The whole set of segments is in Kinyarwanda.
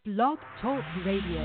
Blog Talk Radio.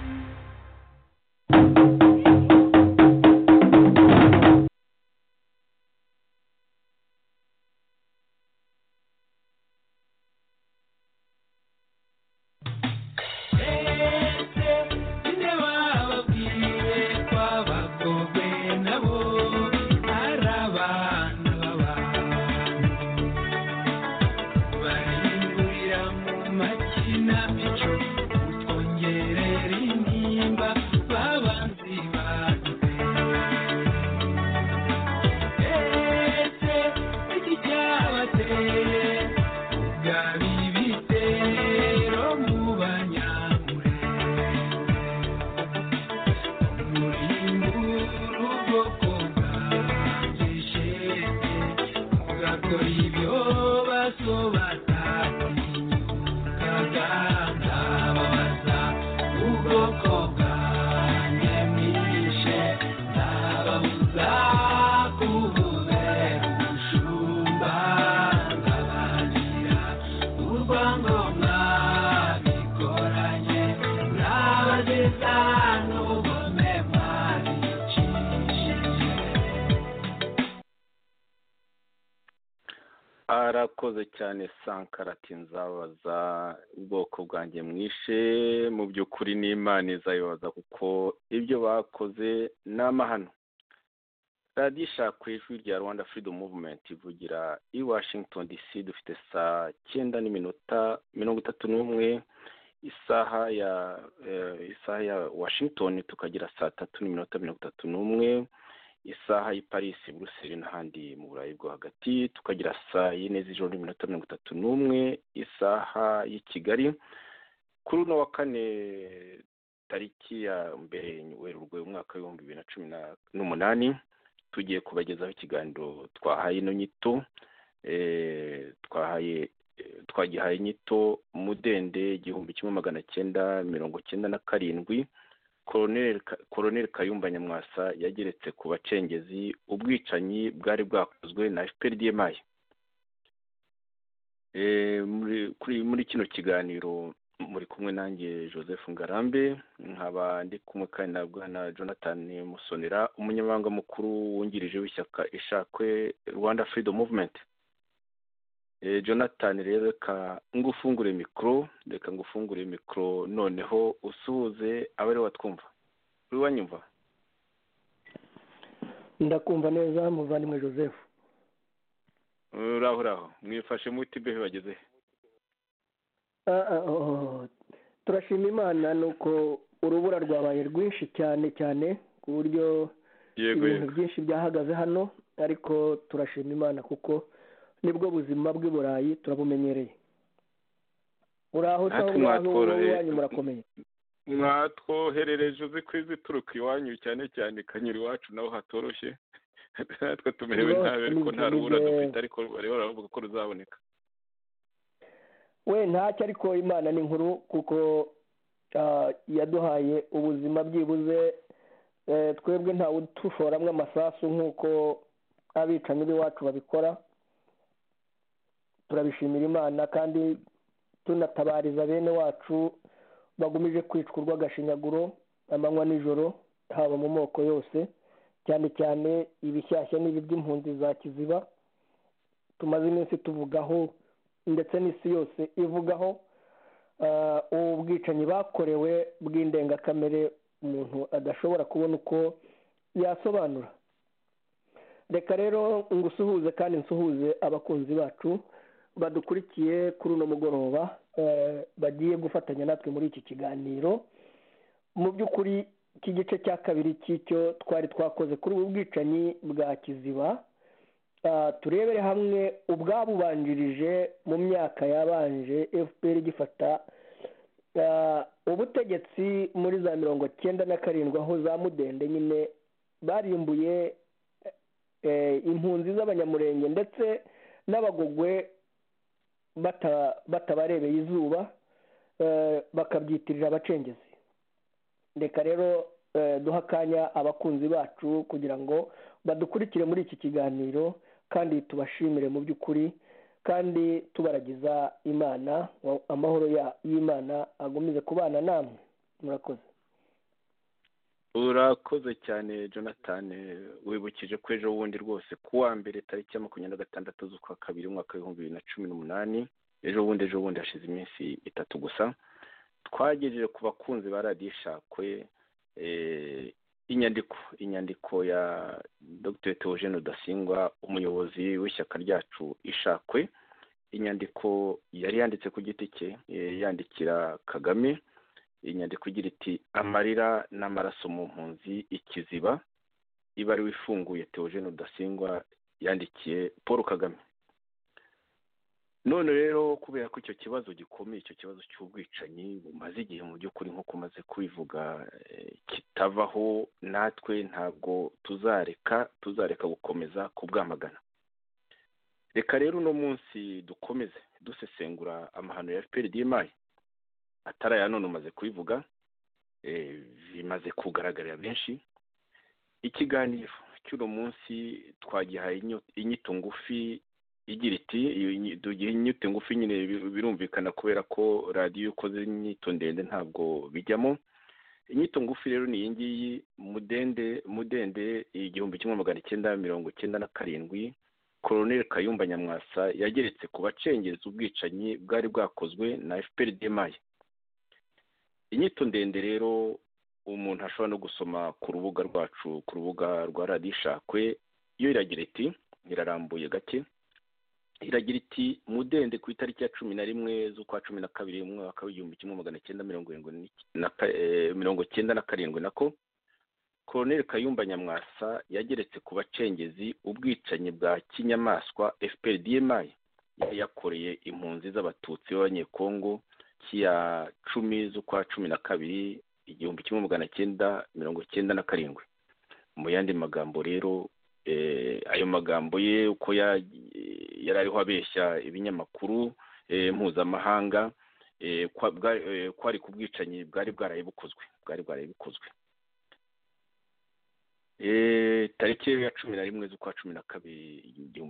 arakoze cyane Sankara ati nzabaza ubwoko bwanjye mwishe mu by'ukuri n'Imana izabibaza kuko ibyo bakoze ni amahano. radiyo ishaka ijwi rya Rwanda Freedom Movement ivugira i Washington DC. Dufite saa 9:31 isaha ya Washington, tukagira saa 3:31 isaha y'i Paris, Bruxelles n'ahandi mu Burayi bwo hagati, tukagira saa 4:31 isaha y'i Kigali. Kuri uno wa kane tariki ya mbere Werurwe umwaka wa 2018 tugiye kubagezaho ikiganiro twahaye ino nyito twagihaye nyito Mudende 1997 Colonel Kayumba Nyamwasa yageretse ku bacengezi ubwicanyi bwari bwakozwe na FPRDMI. muri kino kiganiro muri kumwe nanjye Joseph Ngarambe, nkaba ndi kumwe kandi na Bwana Jonathan Musonera, umunyamabanga mukuru wungirije w'ishyaka Ishakwe Rwanda Freedom Movement. Jonathan rero reka ngufungure mikro noneho usuhuze abari watwumva. Uri wanyumva? Ndakumva neza muvandimwe Joseph. Uraho mwifashe muti behe bageze? Turashima Imana nuko urubura rwabaye rwinshi cyane ku buryo ibintu byinshi byahagaze hano, ariko turashima Imana kuko nibwo buzima bw'i Burayi turabumenyereye. Uraho cyangwa wanyu murakomeye? Mwatwoherereje uzi kwizi turuka iwanyu cyane Kanyura iwacu naho hatoroshye. Natwe tumerewe nabi ariko nta rubura dufite, ariko bariho baravuga ko ruzaboneka. We ntacyo, ariko Imana ni nkuru kuko yaduhaye ubuzima byibuze. Twebwe ntawe utushoramwe amasasu nk'uko abicanyi b'iwacu babikora. Turabishimira Imana kandi tunatabariza bene wacu bagumije kwicwa urw'agashinyaguro amanywa nijoro, haba mu moko yose, cyane ibishyashya n'ibi by'impunzi za Kiziba tumaze iminsi tuvugaho, ndetse n'isi yose ivugaho ubu bwicanyi bakorewe bw'indengakamere umuntu adashobora kubona uko yasobanura. Reka rero ngusuhuze kandi nsuhuze abakunzi bacu badukurikiye kuri uno mugoroba, bagiye gufatanya natwe muri iki kiganiro. Mu by'ukuri iki gice cya kabiri cy'icyo twari twakoze kuri ubu bwicanyi bwa Kiziba, turebere hamwe ubwabubanjirije mu myaka yabanje FPR gifata ubutegetsi muri za 1997, aho za Mudende nyine barimbuye impunzi z'abanyamurenge ndetse n'abagogwe batabarebeye izuba, bakabyitirira abacengezi. Reka rero duha akanya abakunzi bacu kugira ngo badukurikire muri iki kiganiro, kandi tubashimire mu by'ukuri kandi tubaragiza imana, amahoro y'imana agomeze kubana namwe. Murakoze. urakoze cyane Jonathan, wibukije ko ejo bundi rwose kuwa mbere tariki ya 26 z'ukwa kabiri umwaka wa 2018, ejo bundi hashize iminsi 3 gusa, twagejeje ku bakunzi ba radiyo ishakwe inyandiko ya Dr. Theogene Rudasingwa, umuyobozi w'ishyaka ryacu ishakwe, inyandiko yari yanditse ku giti cye yandikira Kagame, inyandiko igira iti amarira n'amaraso mu mpunzi ikiziba, ibaruwa ifunguye Theogene Rudasingwa yandikiye Paul Kagame. None rero kubera ko icyo kibazo gikomeye, icyo kibazo cy'ubwicanyi bumaze igihe mu by'ukuri nk'uko umaze kubivuga kitavaho, natwe ntabwo tuzareka gukomeza kubwamagana. Reka rero uno munsi dukomeze dusesengura amahano ya FPR-DMI atari aya none umaze kubivuga, bimaze kugaragarira benshi. Ikiganiro cy'uno munsi twagihaye inyito ngufi igira iti, inyito ngufi nyine birumvikana kubera ko radiyo ukoze inyito ndende ntabwo bijyamo. Inyito ngufi rero ni iyi ngiyi: mudende 1997 Colonel Kayumba Nyamwasa yageretse ku bacengezi ubwicanyi bwari bwakozwe na FPR-DMI. Inyito ndende rero umuntu ashobora no gusoma ku rubuga rwacu, ku rubuga rwa radiyo ishakwe. Iyo iragira iti, irarambuye gake, iragira iti mudende ku itariki ya 11 z'ukwa 12 umwaka wa 1997 nako Colonel Kayumba Nyamwasa yageretse ku bacengezi ubwicanyi bwa kinyamaswa FPR-DMI yakoreye impunzi z'abatutsi b'abanyekongo kiya 10 z'ukwa 12 1997. Mu yandi magambo rero, ayo magambo ye uko yari ariho abeshya ibinyamakuru mpuzamahanga, kwari ku bwicanyi bwari bwaraye bukozwe. Tariki ya 11 z'ukwa 12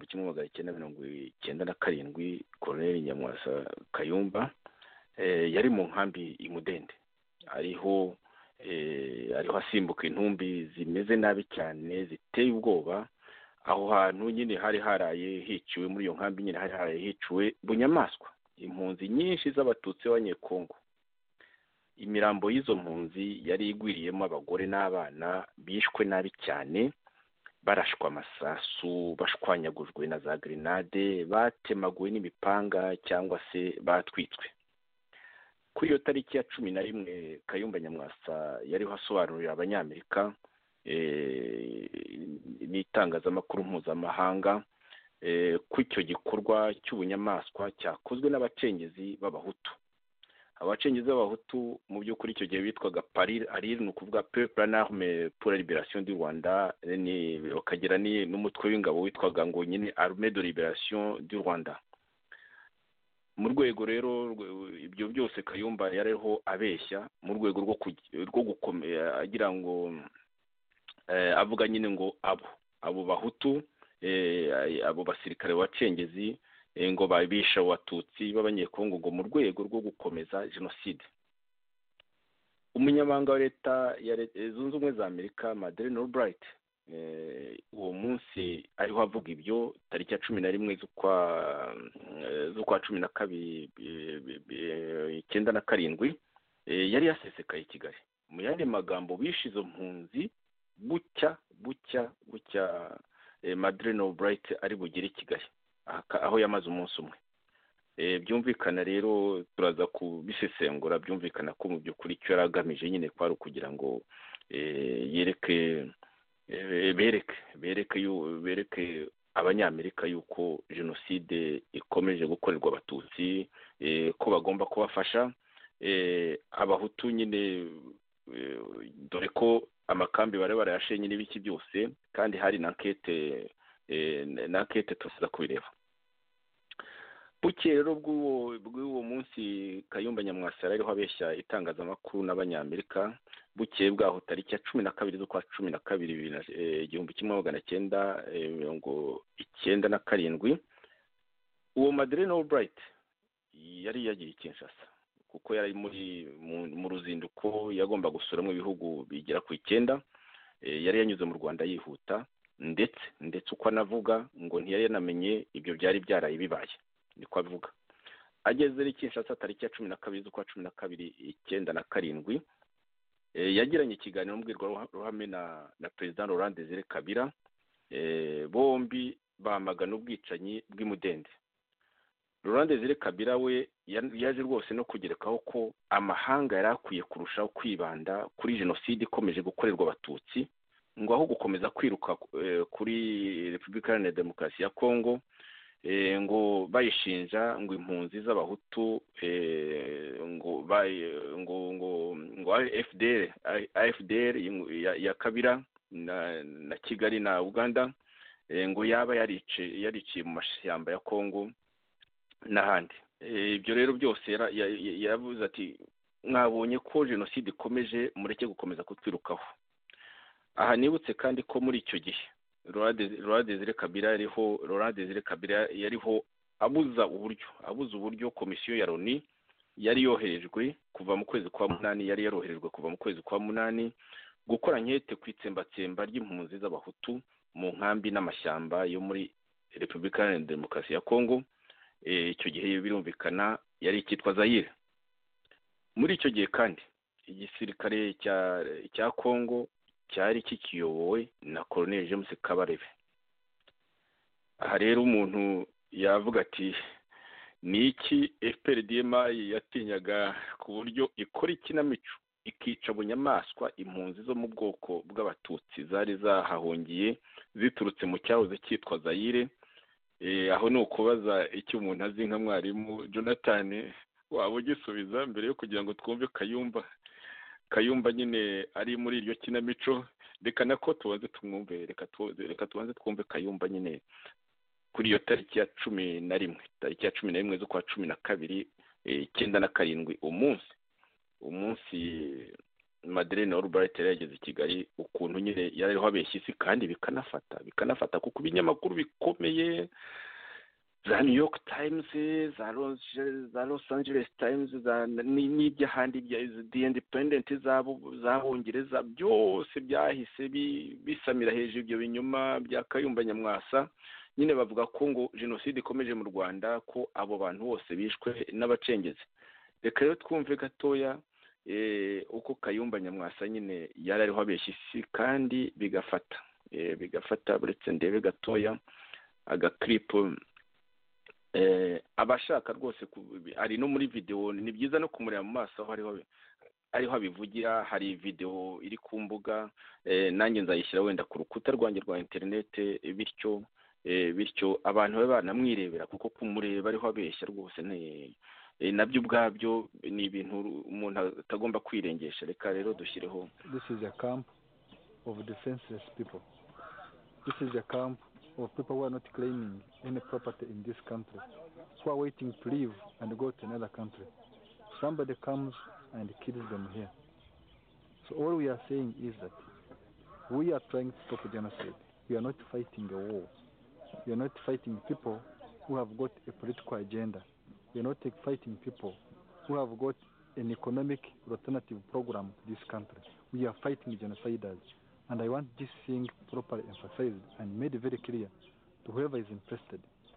1997 Colonel Nyamwasa Kayumba yari mu nkambi imudende, ariho asimbuka intumbi zimeze nabi cyane ziteye ubwoba. Aho hantu nyine hari haraye hiciwe, muri iyo nkambi nyine hari haraye hiciwe bunyamaswa impunzi nyinshi z'abatutsi b'abanyekongo. Imirambo y'izo mpunzi yari igwiriyemo abagore n'abana bishwe nabi cyane, barashwa amasasu, bashwanyagujwe na za grenade, batemaguwe n'imipanga cyangwa se batwitswe. Kuri iyo tariki ya 11 Kayumba Nyamwasa yariho asobanurira abanyamerika n'itangazamakuru mpuzamahanga ko icyo gikorwa cy'ubunyamaswa cyakozwe n'abacengezi b'abahutu. Abacengezi b'abahutu mu by'ukuri icyo gihe bitwaga PARIR, ni ukuvuga Peuple en Armes pour la Libération du Rwanda, bakagira n'umutwe w'ingabo witwaga ngo nyine Armée de Libération du Rwanda. Mu rwego rero ibyo byose Kayumba yariho abeshya mu rwego rwo gukomera, agira ngo avuga nyine ngo abo bahutu, abo basirikare bacengezi ngo babisha abatutsi b'abanyekongo ngo mu rwego rwo gukomeza jenoside. Umunyamabanga wa leta zunze ubumwe za Amerika Madeleine Albright uwo munsi ariho avuga ibyo, tariki ya 11 z'ukwa 12 1997 yari yasesekaye i Kigali. Mu yandi magambo, bishe izo mpunzi bucya Madeleine Albright ari bugere i Kigali, aho yamaze umunsi umwe. Byumvikana rero, turaza kubisesengura, byumvikana ko mu by'ukuri icyo yari agamije nyine kwari ukugira ngo bereke abanyamerika yuko jenoside ikomeje gukorerwa abatutsi, ko bagomba kubafasha abahutu nyine, dore ko amakambi bari barayashenye n'ibiki byose, kandi hari na nkete tuza kubireba. Bukeye rero bw'uwo munsi Kayumba Nyamwasa ariho abeshya itangazamakuru n'abanyamerika. Bukeye bwaho tariki ya 12 z'ukwa 12 1997 uwo Madeleine Albright yari yagiye Kinshasa kuko yari mu ruzinduko yagomba gusuramo ibihugu bigera ku 9. Yari yanyuze mu Rwanda yihuta ndetse uko anavuga ngo ntiyari yanamenye ibyo byari byaraye bibaye, niko avuga. Ageze i Kinshasa tariki ya 12 z'ukwa 12 1997, yagiranye ikiganiro mbwirwaruhame na President Laurent Désiré Kabila. Bombi bamagana ubwicanyi bw'imudende. Laurent Désiré Kabila we yaje rwose no kugerekaho ko amahanga yari akwiye kurushaho kwibanda kuri jenoside ikomeje gukorerwa abatutsi, ngo aho gukomeza kwiruka kuri Repubulika Iharanira Demokarasi ya Kongo, ngo bayishinja ngo impunzi z'abahutu, ngo AFDR ya Kabila na Kigali na Uganda, ngo yaba yariciye mu mashyamba ya Kongo n'ahandi. Ibyo rero byose yavuze ati mwabonye ko jenoside ikomeje, mureke gukomeza kutwirukaho. Aha nibutse kandi ko muri icyo gihe Laurent Désiré Kabila yariho abuza uburyo komisiyo ya Loni yari yoherejwe kuva mu kwezi kwa 8 gukora nkete ku itsembatsemba ry'impunzi z'abahutu mu nkambi n'amashyamba yo muri Repubulika Iharanira Demokarasi ya Kongo. Icyo gihe birumvikana yari cyitwa Zaire. Muri icyo gihe kandi igisirikare cya Kongo cyari kikiyobowe na Colonel James Kabarebe. Aha rero umuntu yavuga ati ni iki FPRDMA yatinyaga ku buryo ikora ikinamico ikica bunyamaswa impunzi zo mu bwoko bw'abatutsi zari zahahungiye ziturutse mu cyahoze cyitwa Zaire. Aho ni ukubaza icyo umuntu azi nka mwarimu Jonathan waba ugisubiza mbere yo kugira ngo twumve Kayumba nyine ari muri iryo kinamico. Reka nako tubanze tumwumve, reka tubanze twumve Kayumba nyine kuri iyo tariki ya 11 z'ukwa 12 1997, umunsi Madeleine Albright yageze i Kigali, ukuntu nyine yariho abeshya isi kandi bikanafata kuko ibinyamakuru bikomeye za New York Times, za Los Angeles Times, n'iby'ahandi bya The Independent z'Abongereza byose byahise bisamira hejuru ibyo binyuma bya Kayumba Nyamwasa. Nyine bavuga ko ngo jenoside ikomeje mu Rwanda, ko abo bantu bose bishwe n'abacengezi. Reka rero twumve gatoya uko Kayumba Nyamwasa nyine yari ariho abeshya isi kandi bigafata buretse ndebe gatoya agaclip. Abashaka rwose ari no muri video, ni byiza no kumureba mu maso aho ariho abivugira. Hari video iri ku mbuga, nanjye nzayishyira wenda ku rukuta rwanjye rwa internet, bityo abantu babe banamwirebera, kuko kumureba ariho abeshya rwose nabyo ubwabyo ni ibintu umuntu atagomba kwirengesha. Reka rero dushyireho. This is a camp of defenseless people. This is a camp of people who are not claiming any property in this country, who are waiting to leave and go to another country. Somebody comes and kills them here. So all we are saying is that we are trying to stop genocide. We are not fighting a war. We are not fighting people who have got a political agenda. We are not fighting people who have got an economic alternative program to this country. We are fighting genociders. And I want this thing properly emphasized and made very clear to whoever is interested.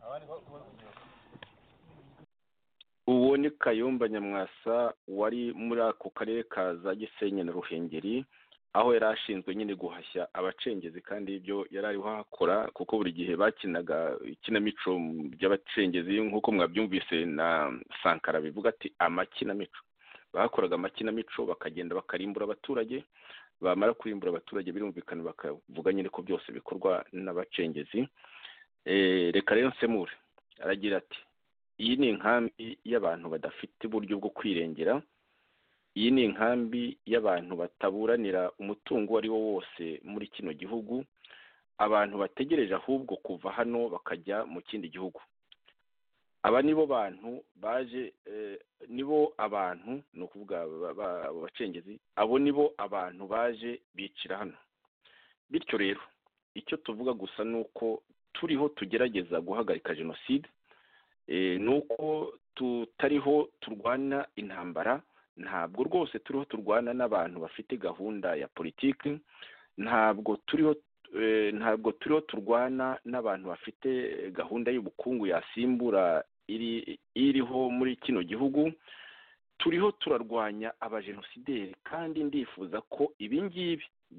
Uwo ni Kayumba Nyamwasa wari muri ako karere ka za Gisenyi na Ruhengeri, aho yari ashinzwe nyine guhashya abacengezi, kandi ibyo yari ariho akora kuko buri gihe bakinaga ikinamico by'abacengezi nk'uko mwabyumvise na Sankara bivuga ati amakinamico. Bakoraga amakinamico bakagenda bakarimbura abaturage, bamara kurimbura abaturage birumvikana bakavuga nyine ko byose bikorwa n'abacengezi. Reka rero nsemure, aragira ati iyi ni inkambi y'abantu badafite uburyo bwo kwirengera. Iyi ni inkambi y'abantu bataburanira umutungo ari wo wose muri kino gihugu, abantu bategereje ahubwo kuva hano bakajya mu kindi gihugu. Aba nibo bantu baje, nibo abantu ni ukuvuga abacengezi, abo nibo abantu baje bicira hano. Bityo rero icyo tuvuga gusa nuko turiho tugerageza guhagarika jenoside, ni uko tutariho turwana intambara, ntabwo rwose turiho turwana n'abantu bafite gahunda ya politiki, ntabwo turiho turwana n'abantu bafite gahunda y'ubukungu yasimbura iriho muri kino gihugu. Turiho turarwanya abajenosideri, kandi ndifuza ko ibi ngibi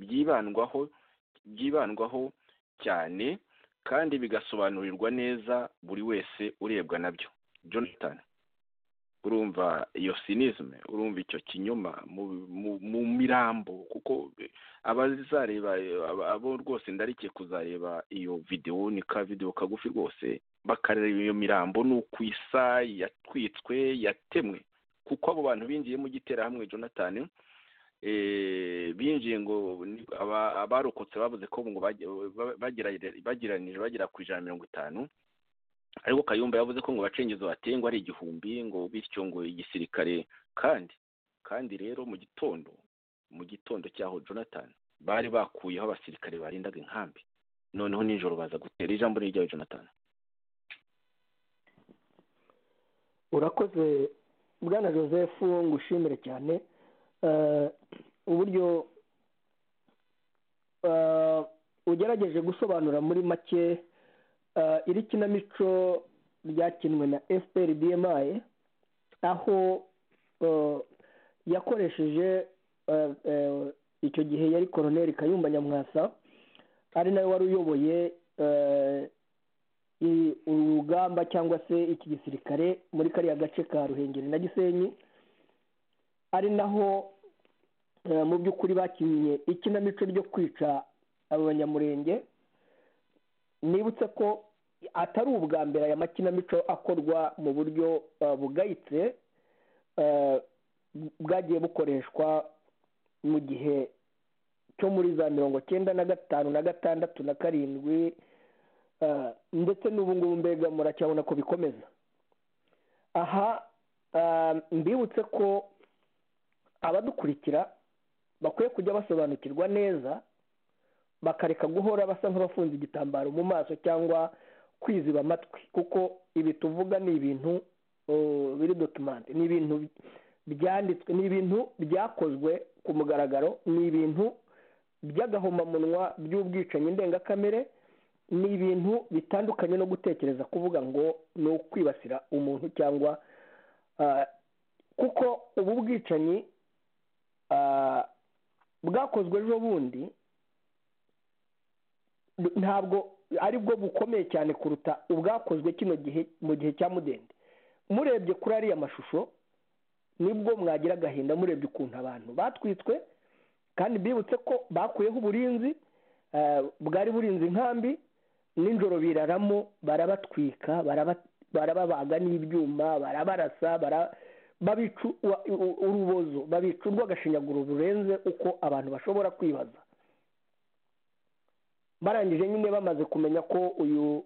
byibandwaho cyane kandi bigasobanurirwa neza buri wese urebwa nabyo. Jonathan, urumva iyo cynisme, urumva icyo kinyoma mu mirambo, kuko abazareba abo rwose ndarikiye kuzareba iyo video, ni ka video kagufi rwose, bakareba iyo mirambo n'uko isa yatwitswe yatemwe, kuko abo bantu binjiye mu giterahamwe Jonathan, binjiye ngo abarokotse bavuze ko ngo bagiranije bagera ku 150, ariko Kayumba yavuze ko ngo bacengezo batengwa ari 1000, ngo bityo ngo igisirikare kandi rero mu gitondo cyaho Jonathan bari bakuyeho abasirikare barindaga inkambi, noneho nijoro baza gutera. Ijambo ni ryawe Jonathan. Urakoze Bwana Joseph, ngushimire cyane uburyo ugerageje gusobanura muri make iri kinamico ryakinwe na FPR-DMI, aho yakoresheje icyo gihe yari Colonel Kayumba Nyamwasa, ari nawe wari uyoboye urugamba cyangwa se iki gisirikare muri kariya gace ka Ruhengeri na Gisenyi, ari naho mu by'ukuri bakinnye ikinamico ryo kwica abanyamurenge. Nibutse ko atari ubwa mbere aya makinamico akorwa mu buryo bugayitse, bwagiye bukoreshwa mu gihe cyo muri za 1995 na 1996 na 7, ndetse n'ubu ngubu mbega muracyabona ko bikomeza. Aha mbibutse ko abadukurikira bakwiye kujya basobanukirwa neza, bakareka guhora basa nk'abafunze igitambaro mu maso cyangwa kwiziba amatwi, kuko ibi tuvuga ni ibintu biri document, ni ibintu byanditswe, ni ibintu byakozwe ku mugaragaro, ni ibintu by'agahomamunwa by'ubwicanyi ndengakamere, ni ibintu bitandukanye no gutekereza kuvuga ngo ni ukwibasira umuntu cyangwa kuko ubu bwicanyi bwakozwe ejo bundi ntabwo ari bwo bukomeye cyane kuruta ubwakozwe kino gihe mu gihe cya Mudende. Murebye kuri ariya mashusho nibwo mwagira agahinda, murebye ukuntu abantu batwitswe, kandi bibutse ko bakuyeho uburinzi bwari burinze inkambi, nijoro biraramo barabatwika, barababaga n'ibyuma, barabarasa, babica urubozo, babica urw'agashinyaguro rurenze uko abantu bashobora kwibaza. Barangije nyine bamaze kumenya ko uyu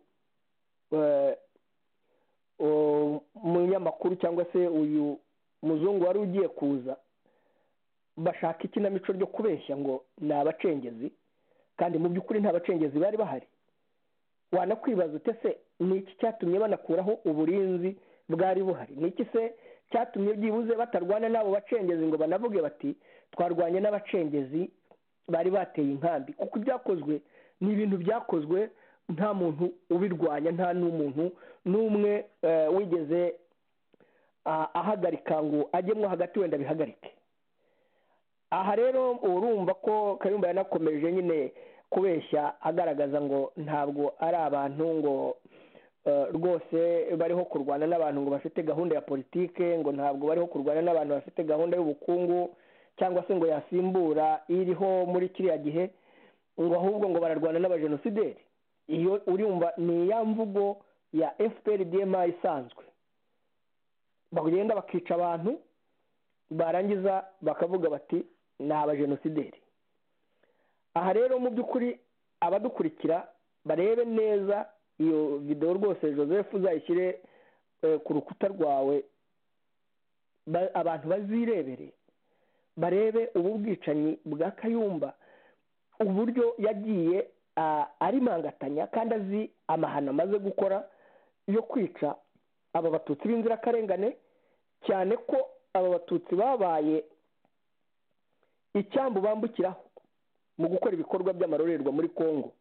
umunyamakuru cyangwa se uyu muzungu wari ugiye kuza, bashaka ikinamico ryo kubeshya ngo ni abacengezi, kandi mu by'ukuri nta bacengezi bari bahari. Wanakwibaza ute se ni iki cyatumye banakuraho uburinzi bwari buhari? Ni iki se cyatumye byibuze batarwana n'abo bacengezi ngo banavuge bati twarwanye n'abacengezi bari bateye inkambi? Kuko ibyakozwe ni ibintu byakozwe nta muntu ubirwanya, nta n'umuntu n'umwe wigeze ahagarika ngo ajyemo hagati wenda bihagarike. Aha rero urumva ko Kayumba yanakomeje nyine kubeshya agaragaza ngo ntabwo ari abantu ngo rwose bariho kurwana n'abantu ngo bafite gahunda ya politike, ngo ntabwo bariho kurwana n'abantu bafite gahunda y'ubukungu cyangwa se ngo yasimbura iriho muri kiriya gihe, ngo ahubwo ngo bararwana n'abajenosideri. Iyo urumva ni ya mvugo ya FPR-DMI isanzwe, bagenda bakica abantu barangiza bakavuga bati ni abajenosideri. Aha rero mu by'ukuri abadukurikira barebe neza iyo video rwose Joseph, uzayishyire ku rukuta rwawe, abantu bazirebere, barebe ubu bwicanyi bwa Kayumba, uburyo yagiye arimangatanya kandi azi amahano amaze gukora yo kwica aba batutsi b'inzirakarengane, cyane ko aba batutsi babaye icyambu bambukiraho mu gukora ibikorwa by'amarorerwa muri Kongo.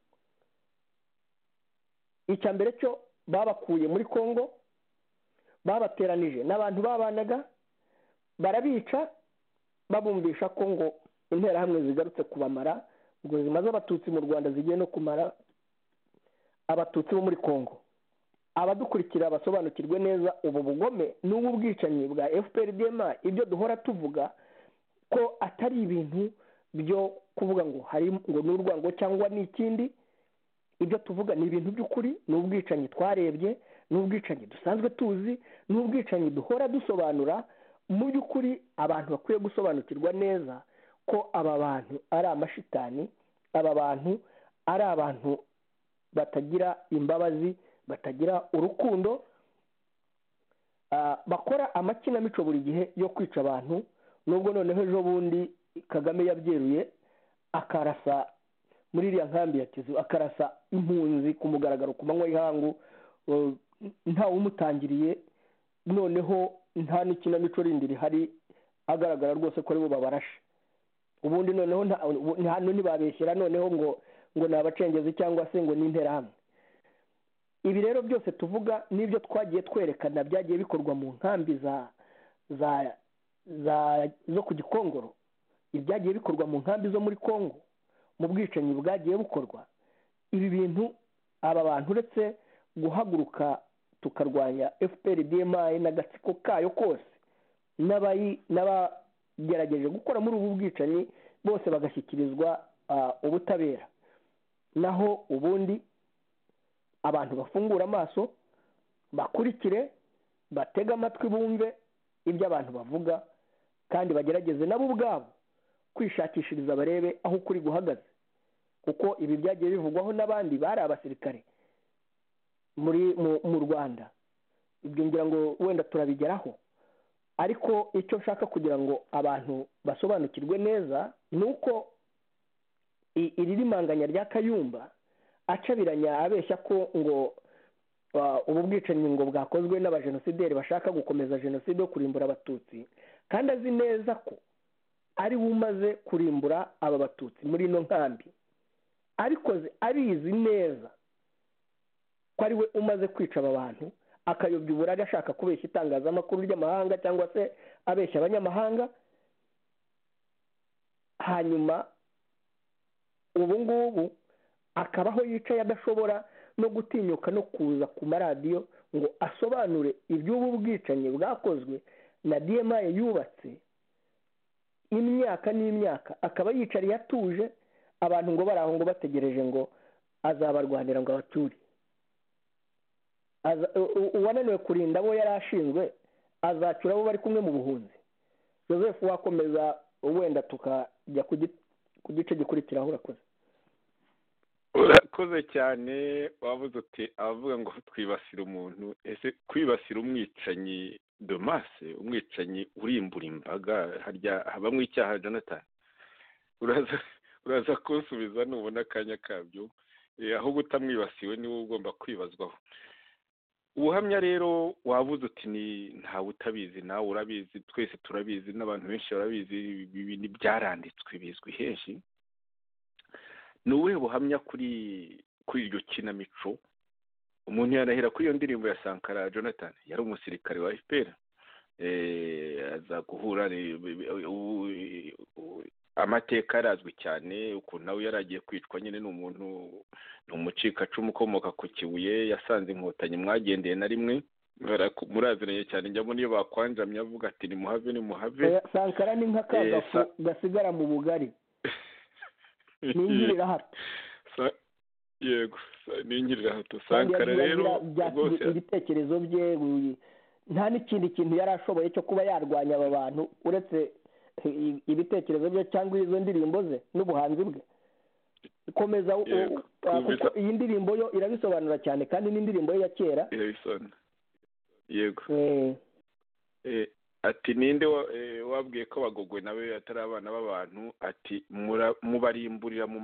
Icya mbere cyo babakuye muri Kongo, babateranije n'abantu babanaga, barabica babumvisha ko ngo interahamwe zigarutse kubamara, ngo zimaze abatutsi mu Rwanda zigiye no kumara abatutsi bo muri Kongo. Abadukurikira basobanukirwe neza ubu bugome n'ubu bwicanyi bwa FPRDMA, ibyo duhora tuvuga ko atari ibintu byo kuvuga ngo hari ngo n'urwango cyangwa n'ikindi. Ibyo tuvuga ni ibintu by'ukuri, n'ubwicanyi twarebye, n'ubwicanyi dusanzwe tuzi, n'ubwicanyi duhora dusobanura. Mu by'ukuri abantu bakwiye gusobanukirwa neza ko aba bantu ari amashitani, aba bantu ari abantu batagira imbabazi, batagira urukundo, bakora amakinamico buri gihe yo kwica abantu. Nubwo noneho ejo bundi Kagame yabyeruye akarasa muri iriya nkambi ya Kizu, akarasa impunzi ku mugaragaro ku manywa y'ihangu, ntawe umutangiriye, noneho nta n'ikinamico rindi rihari, agaragara rwose ko aribo babarashe. Ubundi noneho hano ntibabeshyira noneho ngo ni abacengezi cyangwa se ngo ni interahamwe. Ibi rero byose tuvuga n'ibyo twagiye twerekana byagiye bikorwa mu nkambi zo ku Gikongoro, ibyagiye bikorwa mu nkambi zo muri Kongo, mu bwicanyi bwagiye bukorwa. Ibi bintu aba bantu uretse guhaguruka tukarwanya FPRDMA n'agatsiko kayo kose, n'abagerageje gukora muri ubu bwicanyi bose bagashyikirizwa ubutabera. Naho ubundi abantu bafungura amaso, bakurikire, batega amatwi, bumve ibyo abantu bavuga, kandi bagerageze nabo ubwabo kwishakishiriza barebe aho ukuri guhagaze, kuko ibi byagiye bivugwaho n'abandi bari abasirikare mu Rwanda. Ibyo ngira ngo wenda turabigeraho, ariko icyo nshaka kugira ngo abantu basobanukirwe neza ni uko iri rimanganya rya Kayumba acabiranya abeshya ko ngo ubu bwicanyi ngo bwakozwe n'abajenosideri bashaka gukomeza jenoside yo kurimbura abatutsi, kandi azi neza ko ari we umaze kurimbura aba batutsi muri ino nkambi. Abikoze abizi neza ko ari we umaze kwica aba bantu, akayobya uburari ashaka kubeshya itangazamakuru ry'amahanga cyangwa se abeshya abanyamahanga. Hanyuma ubu ngubu akabaho yicaye adashobora no gutinyuka no kuza ku maradiyo ngo asobanure iby'ubu bwicanyi bwakozwe na DMA yubatse imyaka n'imyaka, akaba yicariye atuje, abantu ngo baraho ngo bategereje ngo azabarwanira ngo abacyure. Uwananiwe kurinda abo yari ashinzwe azacura abo bari kumwe mu buhunzi. Joseph, wakomeza wenda tukajya ku gice gikurikiraho. Urakoze cyane. Wavuze uti abavuga ngo twibasira umuntu, ese kwibasira umwicanyi domase, umwicanyi urimbura imbaga, harya habamo icyaha? Jonathan, uraza kunsubiza nubona akanya kabyo, aho utamwibasiwe niwe ugomba kwibazwaho. Ubuhamya rero wavuze uti ntawe utabizi, nawe urabizi, twese turabizi, n'abantu benshi barabizi, ibi byaranditswe, bizwi henshi. Ni ubuhe buhamya kuri iryo kinamico? Umuntu yanahera kuri iyo ndirimbo ya Sankara. Jonathan yari umusirikare wa FPR, aza guhura amateka arazwi cyane, ukuntu nawe yaragiye kwicwa. Nyine ni umucikacumu ukomoka ku Kibuye, yasanze inkotanyi mwagendeye na rimwe, muraziranye cyane. Njyamo niyo bakwanjamye avuga ati nimuhave. Sankara ni nk'akagafu gasigara mu bugari, n'ingirira hato. Yego, n'ingirira hato. Sankara rero rwose ibitekerezo bye, nta n'ikindi kintu yari ashoboye cyo kuba yarwanya aba bantu uretse ibitekerezo bye cyangwa izo ndirimbo ze n'ubuhanzi bwe. Komeza, kuko iyi ndirimbo yo irabisobanura cyane, kandi n'indirimbo ye ya kera irabisobanura. Yego. Ati ninde wabwiye ko bagogwe nawe atari abana b'abantu? Ati mubarimburira mu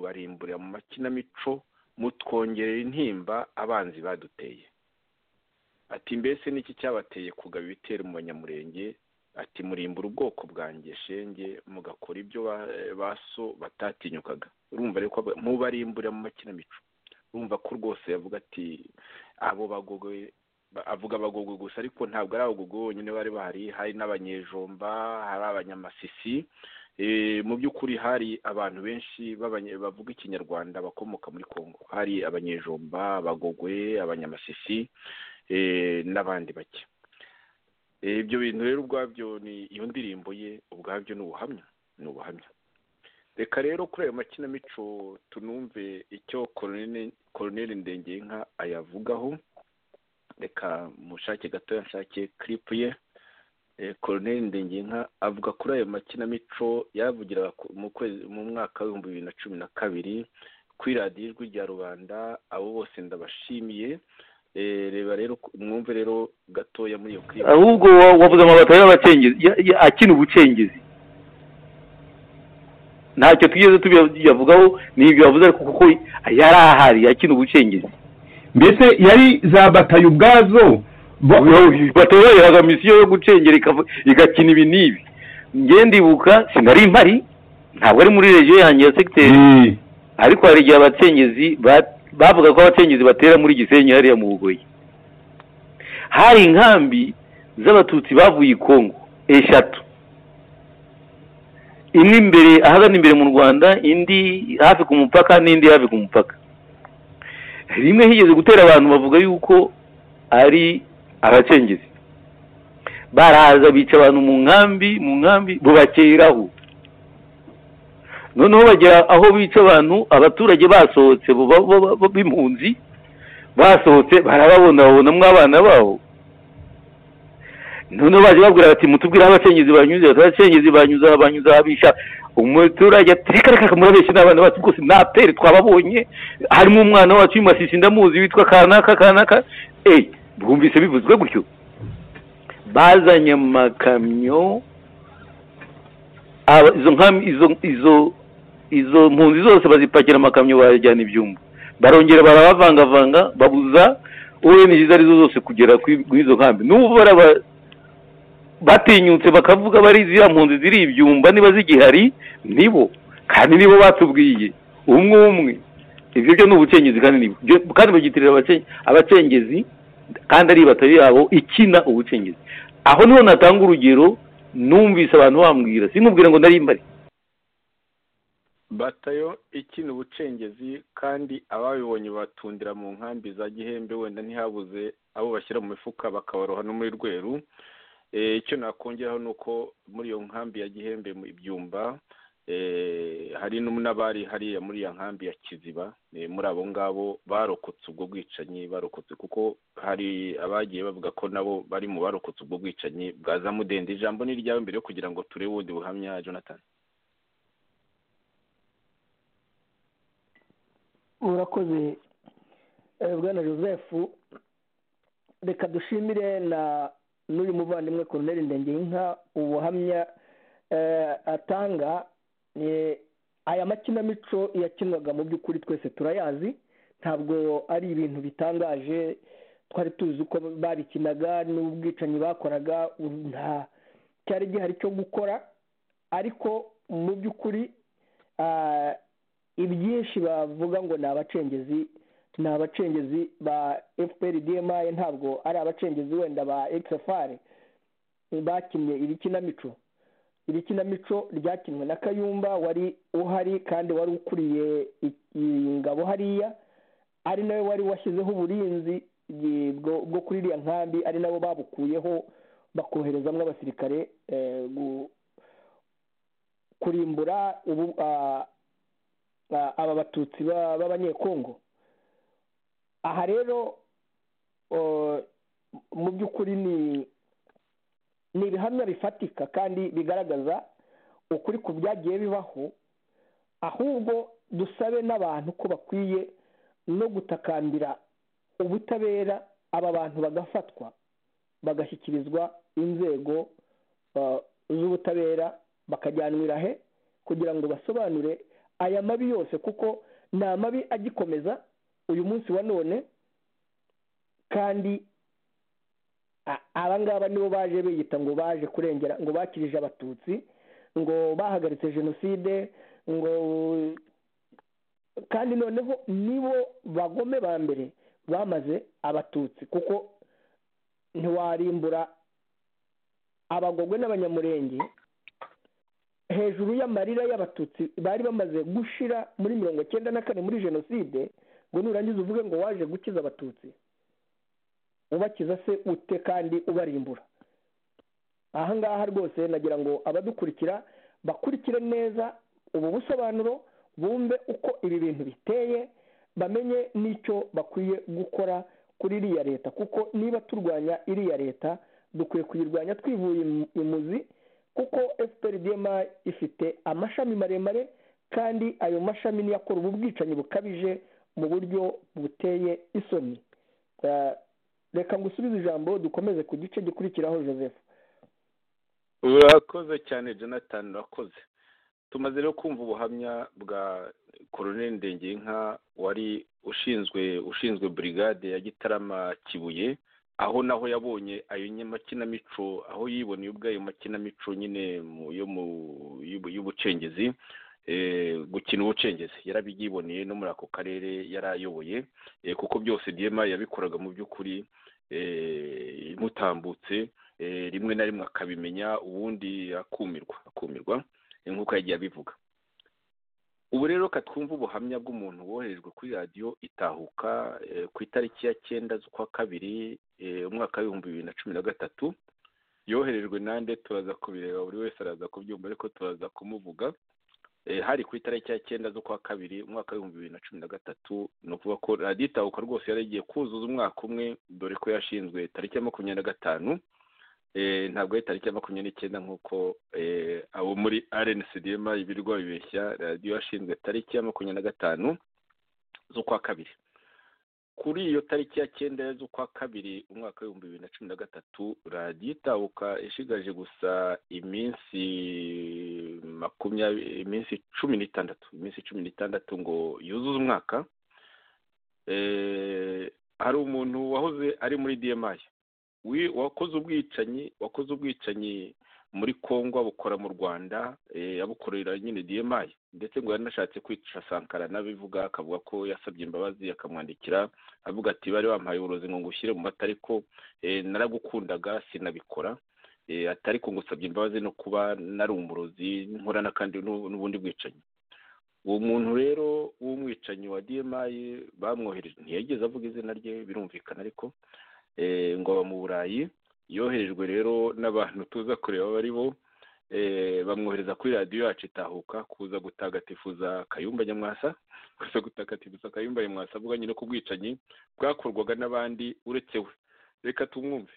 makinamico, mutwongerera intimba abanzi baduteye. ati mbese niki cyabateye kugaba ibitero mu banyamurenge, ati murimbura ubwoko bwanjye shenge mugakora ibyo baso batatinyukaga. Urumva rero ko mubarimbura mu makinamico. Urumva ko rwose yavuga ati abo bagogwe, avuga abagogwe gusa ariko ntabwo ari abagogwe bonyine bari bahari, hari n'abanyejomba, hari abanyamasisi. Mu by'ukuri hari abantu benshi bavuga ikinyarwanda bakomoka muri Kongo, hari abanyejomba, abagogwe, abanyamasisi n'abandi bake. Ibyo bintu rero ubwabyo ni iyo ndirimbo ye ubwabyo ni ubuhamya. Reka rero kuri ayo makinamico tunumve icyo Colonel Ndengenka ayavugaho. Reka mushake gato nshake clip ye. Colonel Ndengenka avuga kuri ayo makinamico yavugira mu mwaka wa 2012 kuri radiyo Ijwi rya Rubanda. Abo bose ndabashimiye. Reba rero mwumve rero gatoya muri iyo clip. Ahubwo wavuze amabata y'abacengezi akina ubucengezi, ntacyo tugeze tubiyavugaho, n'ibyo yavuze ariko kuko yari ahari akina ubucengezi. Mbese yari za batayo ubwazo batoyeraga misiyo yo gucengera igakina ibi n'ibi. Nge ndibuka sinari mpari, ntabwo ari muri regiyo yanjye ya secteur, ariko hari igihe abacengezi bavuga ko abacengezi batera muri Gisenyi hariya mu Bugoyi. Hari inkambi z'abatutsi bavuye i Kongo 3, imwe imbere ahagana imbere mu Rwanda, indi hafi ku mupaka n'indi hafi ku mupaka. Rimwe higeze gutera abantu bavuga yuko ari abacengezi, baraza bica abantu mu nkambi bubakeraho. Noneho bagera aho bica abantu, abaturage basohotse b'impunzi basohotse babonamo abana babo. Noneho baje babwira bati mutubwire abacengezi banyuze, abacengezi banyuze abisha. Umuturage reka murabeshye n'abana bacu rwose nta pere twababonye, harimo umwana wacu w'imasisi ndamuzi witwa kanaka. Bwumvise bivuzwe gutyo, bazanye amakamyo izo mpunzi zose bazipakira amakamyo bajyana ibyumba, barongera barabavangavanga babuza ONG arizo zose kugera kuri izo nkambi. N'ubu batinyutse bakavuga bari ziriya mpunzi ziri ibyumba niba zigihari nibo, kandi nibo batubwiye umwe. Ibyo byo ni ubucengezi kandi bagitirira abacengezi, kandi ari batayo yabo ikina ubucengezi. Aho niho natanga urugero, numvise abantu bambwira, sinkubwira ngo nari mbari. Batayo ikina ubucengezi, kandi ababibonye batundira mu nkambi za Gihembe, wenda ntihabuze abo bashyira mu mifuka bakabaroha no muri Rweru. Icyo nakongeraho nuko muri iyo nkambi ya Gihembe mu Ibyumba hari n'abari hariya muri ya nkambi ya Kiziba, muri abo ngabo barokotse ubwo bwicanyi, kuko hari abagiye bavuga ko nabo bari mu barokotse ubwo bwicanyi bwa za Mudende. Ijambo ni ryawe mbere yo kugira ngo turebe ubundi buhamya, Jonathan. Urakoze Bwana Joseph. Reka dushimire n'uyu muvandimwe Colonel Ndengenka ubuhamya atanga. Aya makinamico yakinwaga mu by'ukuri twese turayazi, ntabwo ari ibintu bitangaje, twari tuzi uko babikinaga n'ubwicanyi bakoraga, nta cyari gihari cyo gukora. Ariko mu by'ukuri ibyinshi bavuga ngo ni abacengezi ba FPR-DMI, ntabwo ari abacengezi wenda ba XFR bakinnye iri kinamico. Iri kinamico ryakinwe na Kayumba wari uhari kandi wari ukuriye ingabo hariya, ari nawe wari washyizeho uburinzi bwo kuri iriya nkambi, ari nabo babukuyeho bakoherezamo abasirikare kurimbura aba batutsi b'abanyekongo. Aha rero mu by'ukuri ni ibihamya bifatika kandi bigaragaza ukuri ku byagiye bibaho. Ahubwo dusabe n'abantu ko bakwiye no gutakambira ubutabera, aba bantu bagafatwa bagashyikirizwa inzego z'ubutabera, bakajyanwira he kugira ngo basobanure aya mabi yose, kuko ni amabi agikomeza uyu munsi wa none, kandi aba ngaba nibo baje biyita ngo baje kurengera, ngo bakirije abatutsi, ngo bahagaritse jenoside, ngo kandi noneho nibo bagome ba mbere bamaze abatutsi, kuko ntiwarimbura abagogwe n'abanyamurenge hejuru y'amarira y'abatutsi bari bamaze gushira muri 1994 muri jenoside, ngo nurangiza uvuge ngo waje gukiza abatutsi. Ubakiza se ute kandi ubarimbura? Aha ngaha rwose nagira ngo abadukurikira bakurikire neza ubu busobanuro, bumve uko ibi bintu biteye, bamenye n'icyo bakwiye gukora kuri iriya leta, kuko niba turwanya iriya leta dukwiye kuyirwanya twivuye imuzi, kuko FPRDM ifite amashami maremare, kandi ayo mashami niyo akora ubu bwicanyi bukabije mu buryo buteye isoni. Reka ngusubize ijambo dukomeze ku gice gikurikiraho. Joseph. urakoze cyane Jonathan, urakoze. Tumaze rero kumva ubuhamya bwa Colonel Ndengenka wari ushinzwe brigade ya Gitarama Kibuye, aho naho yabonye ayo nyamakinamico, aho yiboneye ubwayo makinamico nyine y'ubucengezi, gukina ubucengezi yarabigiboneye no muri ako karere yarayoboye, kuko byose DMA yabikoraga mu by'ukuri mutambutse, rimwe na rimwe akabimenya, ubundi akumirwa nk'uko yagiye abivuga. Ubu rero katwumva ubuhamya bw'umuntu woherejwe kuri radiyo Itahuka ku itariki ya 9 z'ukwa kabiri umwaka wa 2013. yoherejwe nande turaza kubireba, buri wese araza kubyumva, ariko turaza kumuvuga. Hari ku itariki ya 9 z'ukwa kabiri umwaka wa 2013. no kuvuga ko radiyo Itahuka rwose yaragiye kuzuza umwaka umwe, dore ko yashinzwe tariki ya 25, ntabwo ari tariki ya 29 nk'uko abo muri RNCDM ibirirwa bibeshya. radiyo yashinzwe tariki ya 25 z'ukwa kabiri. Kuri iyo tariki ya 9 z'ukwa kabiri umwaka wa 2013, radiyo Itahuka ishigaje gusa iminsi 16 ngo yuzuze umwaka. Hari umuntu wahoze ari muri DMI wakoze ubwicanyi muri Kongo, abukora mu Rwanda, abukorera nyine DMI, ndetse ngo yanashatse kwica Sankara, nabivuga akavuga ko yasabye imbabazi, akamwandikira avuga ati bari bampaye uburozi ngo ngushyire mu mata, ariko naragukundaga sinabikora, atari ko ngusabye imbabazi no kuba nari umurozi nkorana kandi n'ubundi bwicanyi. Uwo muntu rero w'umwicanyi wa DMI bamwohereje, ntiyageze avuga izina rye birumvikana, ariko ngo aba mu Burayi. Yoherejwe rero n'abantu tuza kureba bari bo, bamwohereza kuri radiyo yacu Itahuka kuza gutagatifuza Kayumba Nyamwasa, avuga nyine ko ubwicanyi bwakorwaga n'abandi uretse we. Reka tumwumve.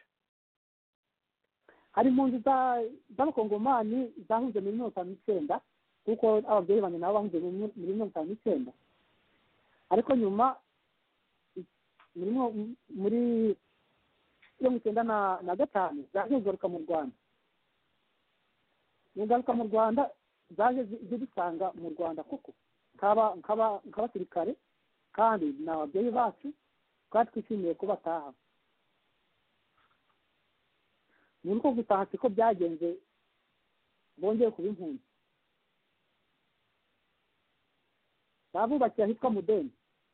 Hari impunzi z'abakongomani zahunze muri 1959, kuko ababyeyi banjye nabo bahunze muri 1959, ariko nyuma muri 1995 zaje kugaruka mu Rwanda. Zaje zidusanga mu Rwanda kuko nk'abasirikare, kandi n'ababyeyi bacu twari twishimiye ko bataha. Muri uko gutaha siko byagenze, bongeye kuba impunzi. Babubakiye ahitwa Mudende,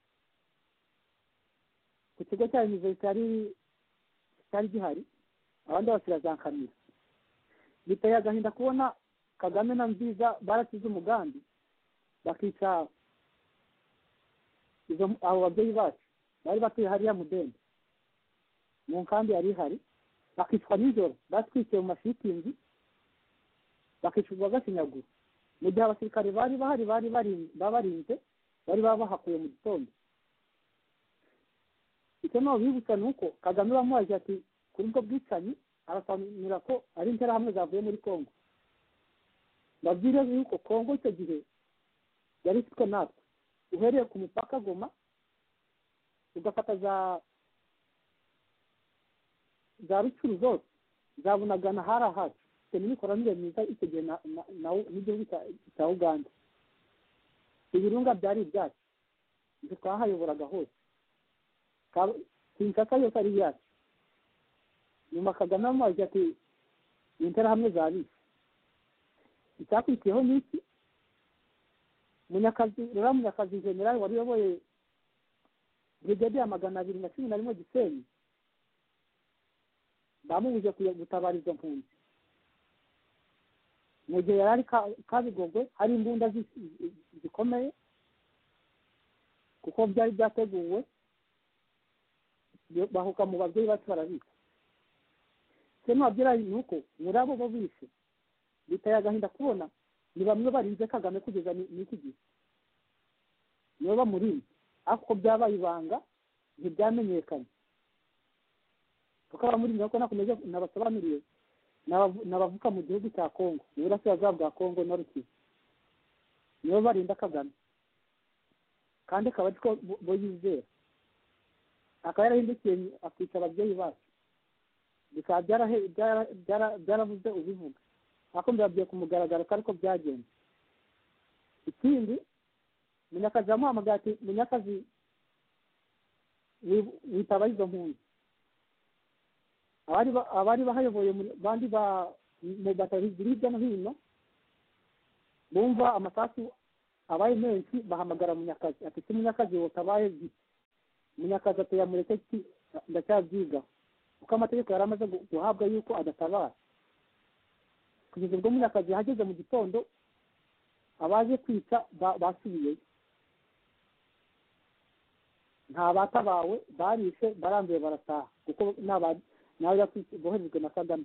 ku kigo cya university cyari gihari, abandi bose bazankamira. Biteye agahinda kubona Kagame na Nziza barasize umugambi bakica abo babyeyi bacu bari batuye hariya Mudende, mu nkambi yari ihari, bakicwa nijoro, batwikiye mu mashitingi, bakicwa Gashinyaguro, mu gihe abasirikare bari bahari, babarinze, bari babahakuye mu gitondo. Icyo naho bibutsa ni uko Kagame bamuhaje ati kuri ubwo bwicanyi arasobanura ko ari interahamwe zavuye muri Kongo. Babwire yuko Kongo icyo gihe yari ifitwe natwe, uhereye ku mupaka Goma ugafata za Rucuru zose, za Bunagana harahacu, n'imikoranire myiza icyo gihe n'igihugu cya Uganda. Ibirunga byari ibyacu, twahayoboraga hose, Kinshasa yose ari iyacu. nyuma Kagame amazi ati interahamwe zabise. Icyakurikiyeho ni iki? Munyakazi generali wari uyoboye brigade ya 211 Gisenyi bamubuje gutabara izo mpunzi. Mu gihe yari Kabigogwe hari imbunda zikomeye kuko byari byateguwe bahuka mu babyeyi bacu barabika. Sema wabyira nuko muri abo bo bishe bitaya agahinda kubona ni bamwe barinze Kagame kugeza n'iki gihe. Niyo bamurinze ako byabaye ibanga ntibyamenyekanye. Tukaba muri ko nakomeje nabasobanuriye nabavuka mu gihugu cya Kongo, Uburasirazuba bwa Kongo na Rukivu. Niyo barinda Kagame. Kandi akaba ko bo yizera. Akaba yarahindukiye afite ababyeyi bacu. Bikaba byaravuze ubivuga. Ako mbabwiye kumugaragara ariko byagenze. Ikindi Munyakazi amuhamagaye ati Munyakazi witabaye izo mpunzi. Abari bahayoboye bandi mu batari hirya no hino bumva amasasu abaye menshi bahamagara Munyakazi ati Munyakazi wotabaye giti. Munyakazi ati yamureke ndacyabyiga kuko amategeko yaramaze guhabwa yuko adatabara. Kugeza ubwo Munyakazi hageze mu gitondo abaje kwica basubiye. Nta batabawe barishe barambiye barataha kuko nawe boherejwe na Kagame.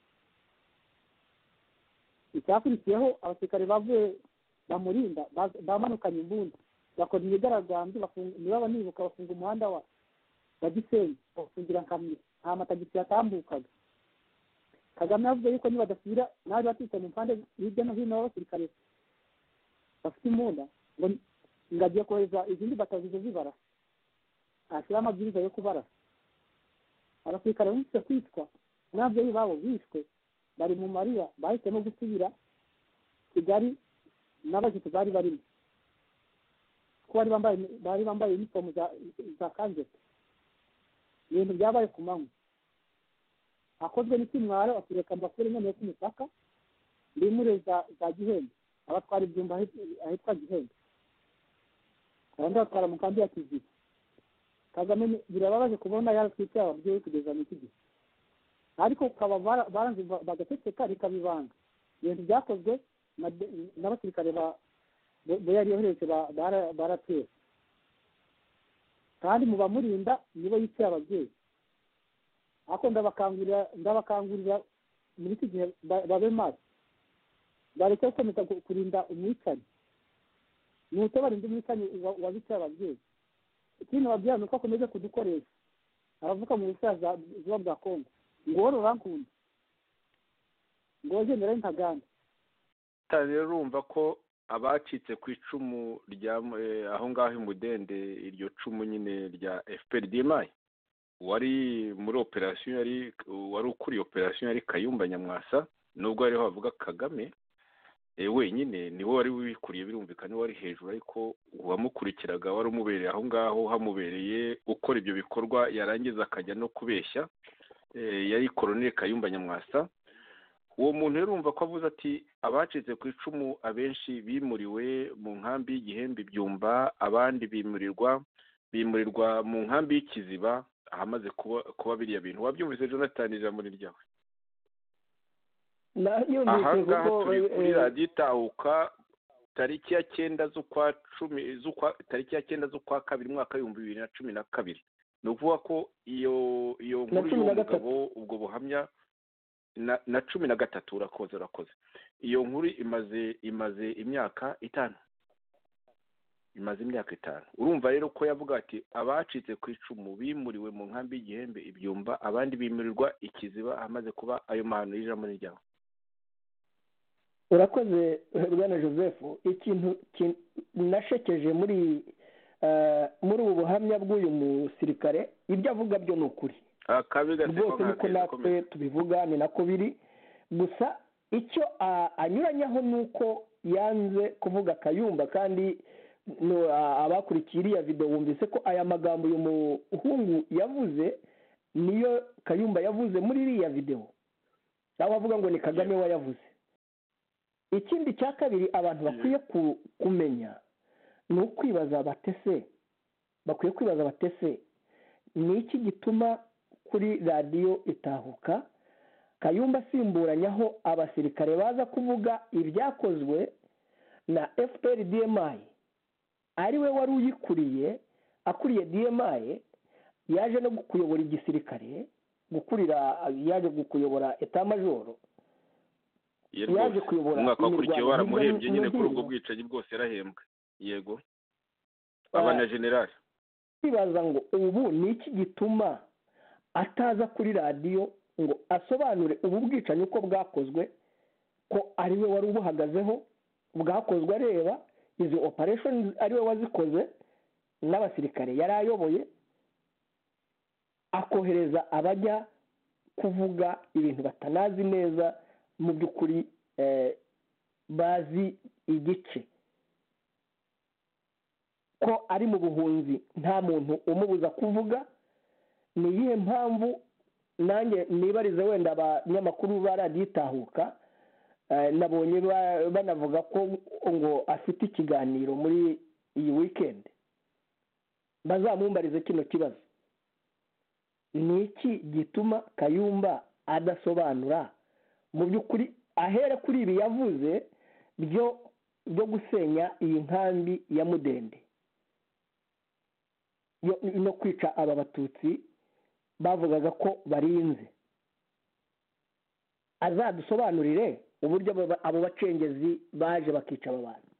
Icyakurikiyeho abasirikare bavuye bamurinda bamanukanye imbunda bakora imyigaragambyo niba nibuka bafunga umuhanda wa Gisenyi bafungira Nkamira nta matagisi yatambukaga. Kagame yavuze yuko niba badasubira nawe batitse mu mpande hirya no hino abasirikare bafite imbunda ngo ngagiye kohereza izindi batazize zibara ashyira amabwiriza yo kubara. Abasirikare bose kwitwa n'ababyeyi babo bishwe bari mu Mariya bahisemo gusubira Kigali n'abashyitsi bari barimo ko bari bambaye uniform za kanjeti. Ibintu byabaye ku manywa akozwe n'ikimwaro atureka mbakure nyine ku mipaka ndimure za Gihembe abatwara ibyumba ahitwa Gihembe kandi batwara mu kambi ya Kiziba. Kagame birababaje kubona yaratwitse ababyeyi kugeza n'iki gihe ariko ukaba baranze bagateceka rikabibanga. Ibintu byakozwe n'abasirikare bo yari yohereje baratera kandi mu bamurinda nibo yiciye ababyeyi. Ako ndabakangurira muri iki gihe babe maso bareke gukomeza kurinda umwicanyi. Nuko barinda umwicanyi wabiciye ababyeyi. Ikindi babyeyi nuko akomeje kudukoresha abavuka mu Burasirazuba bwa Kongo ngo urankunda ngo generali Ntaganda. Rero urumva ko abacitse ku icumu rya aho ngaho imudende iryo cumu nyine rya FPRDMI wari muri operation wari ukuri operation yari Kayumba Nyamwasa nubwo ariho bavuga Kagame wenyine niwe wari wikuriye birumvikana wari hejuru ariko uwamukurikiraga wari umubereye aho ngaho hamubereye ukora ibyo bikorwa yarangiza akajya no kubeshya yari Colonel Kayumba Nyamwasa. Uwo muntu urumva ko avuze ati abacitse ku icumu abenshi bimuriwe mu nkambi y'Igihembe Byumba abandi bimurirwa mu nkambi y'Ikiziba ahamaze kuba biriya bintu. Wabyumvise Jonathan ijambo ryawe? Aha ngaha turi kuri radiyo Itahuka tariki ya 9 z'ukwa kabiri mwaka w'2012. Ni ukuvuga ko iyo nkuru y'umugabo ubwo buhamya na 13 urakoze. Iyo nkuru imaze imyaka 5. Urumva rero ko yavuga ati abacitse ku icumu bimuriwe mu nkambi y'Igihembe Ibyumba abandi bimurirwa Ikiziba amaze kuba ayo mahano y'ijambo ryawe. Urakoze Bwana Joseph. Ikintu nashekeje muri ubu buhamya bw'uyu musirikare ibyo avuga byo ni ukuri rwose niko natwe tubivuga ni nako biri. Gusa icyo anyuranyaho ni uko yanze kuvuga Kayumba kandi abakurikiye iriya video bumvise ko aya magambo uyu muhungu yavuze niyo Kayumba yavuze muri iriya videwo aho avuga ngo ni Kagame wayavuze. Ikindi cya kabiri abantu bakwiye kumenya ni ukwibaza batese, bakwiye kwibaza batese ni iki gituma kuri radiyo Itahuka Kayumba asimburanyaho abasirikare baza kuvuga ibyakozwe na FPR-DMI, ari we wari uyikuriye, akuriye DMI, yaje no kuyobora igisirikare, yaje kuyobora etat majoro, yaje kuyobora umwaka wakurikiye waramuhembye nyine kuri ubwo bwicanyi bwose yarahembwe. Yego, abana generali. Kwibaza ngo ubu ni iki gituma ataza kuri radiyo ngo asobanure ubu bwicanyi uko bwakozwe, ko ari we wari ubuhagazeho, bwakozwe areba izo operations ari we wazikoze n'abasirikare yari ayoboye, akohereza abajya kuvuga ibintu batanazi neza mu by'ukuri bazi igice, ko ari mu buhunzi nta muntu umubuza kuvuga. Ni iyihe mpamvu nanjye nibarize wenda abanyamakuru ba radiyo Itahuka, nabonye banavuga ko ngo afite ikiganiro muri iyi weekend, bazamumbarize kino kibazo. Ni iki gituma Kayumba adasobanura mu by'ukuri, ahera kuri ibi yavuze byo gusenya iyi nkambi ya Mudende no kwica aba batutsi bavugaga ko barinze, azadusobanurire uburyo abo bacengezi baje bakica aba bantu.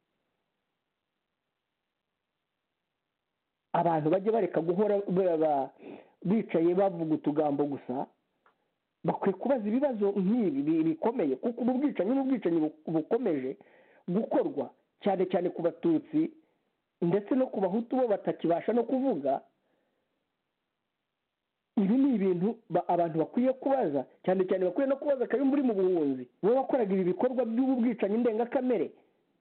Abantu bajye bareka guhora bicaye bavuga utugambo gusa, bakwiye kubaza ibibazo nk'ibi bikomeye, kuko ubu bwicanyi bukomeje gukorwa cyane cyane ku batutsi ndetse no ku bahutu bo batakibasha no kuvuga. Ibi ni ibintu abantu bakwiye kubaza, cyane cyane bakwiye no kubaza Kayumba uri mu buhunzi, wowe wakoraga ibi bikorwa by'ubu bwicanyi ndengakamere.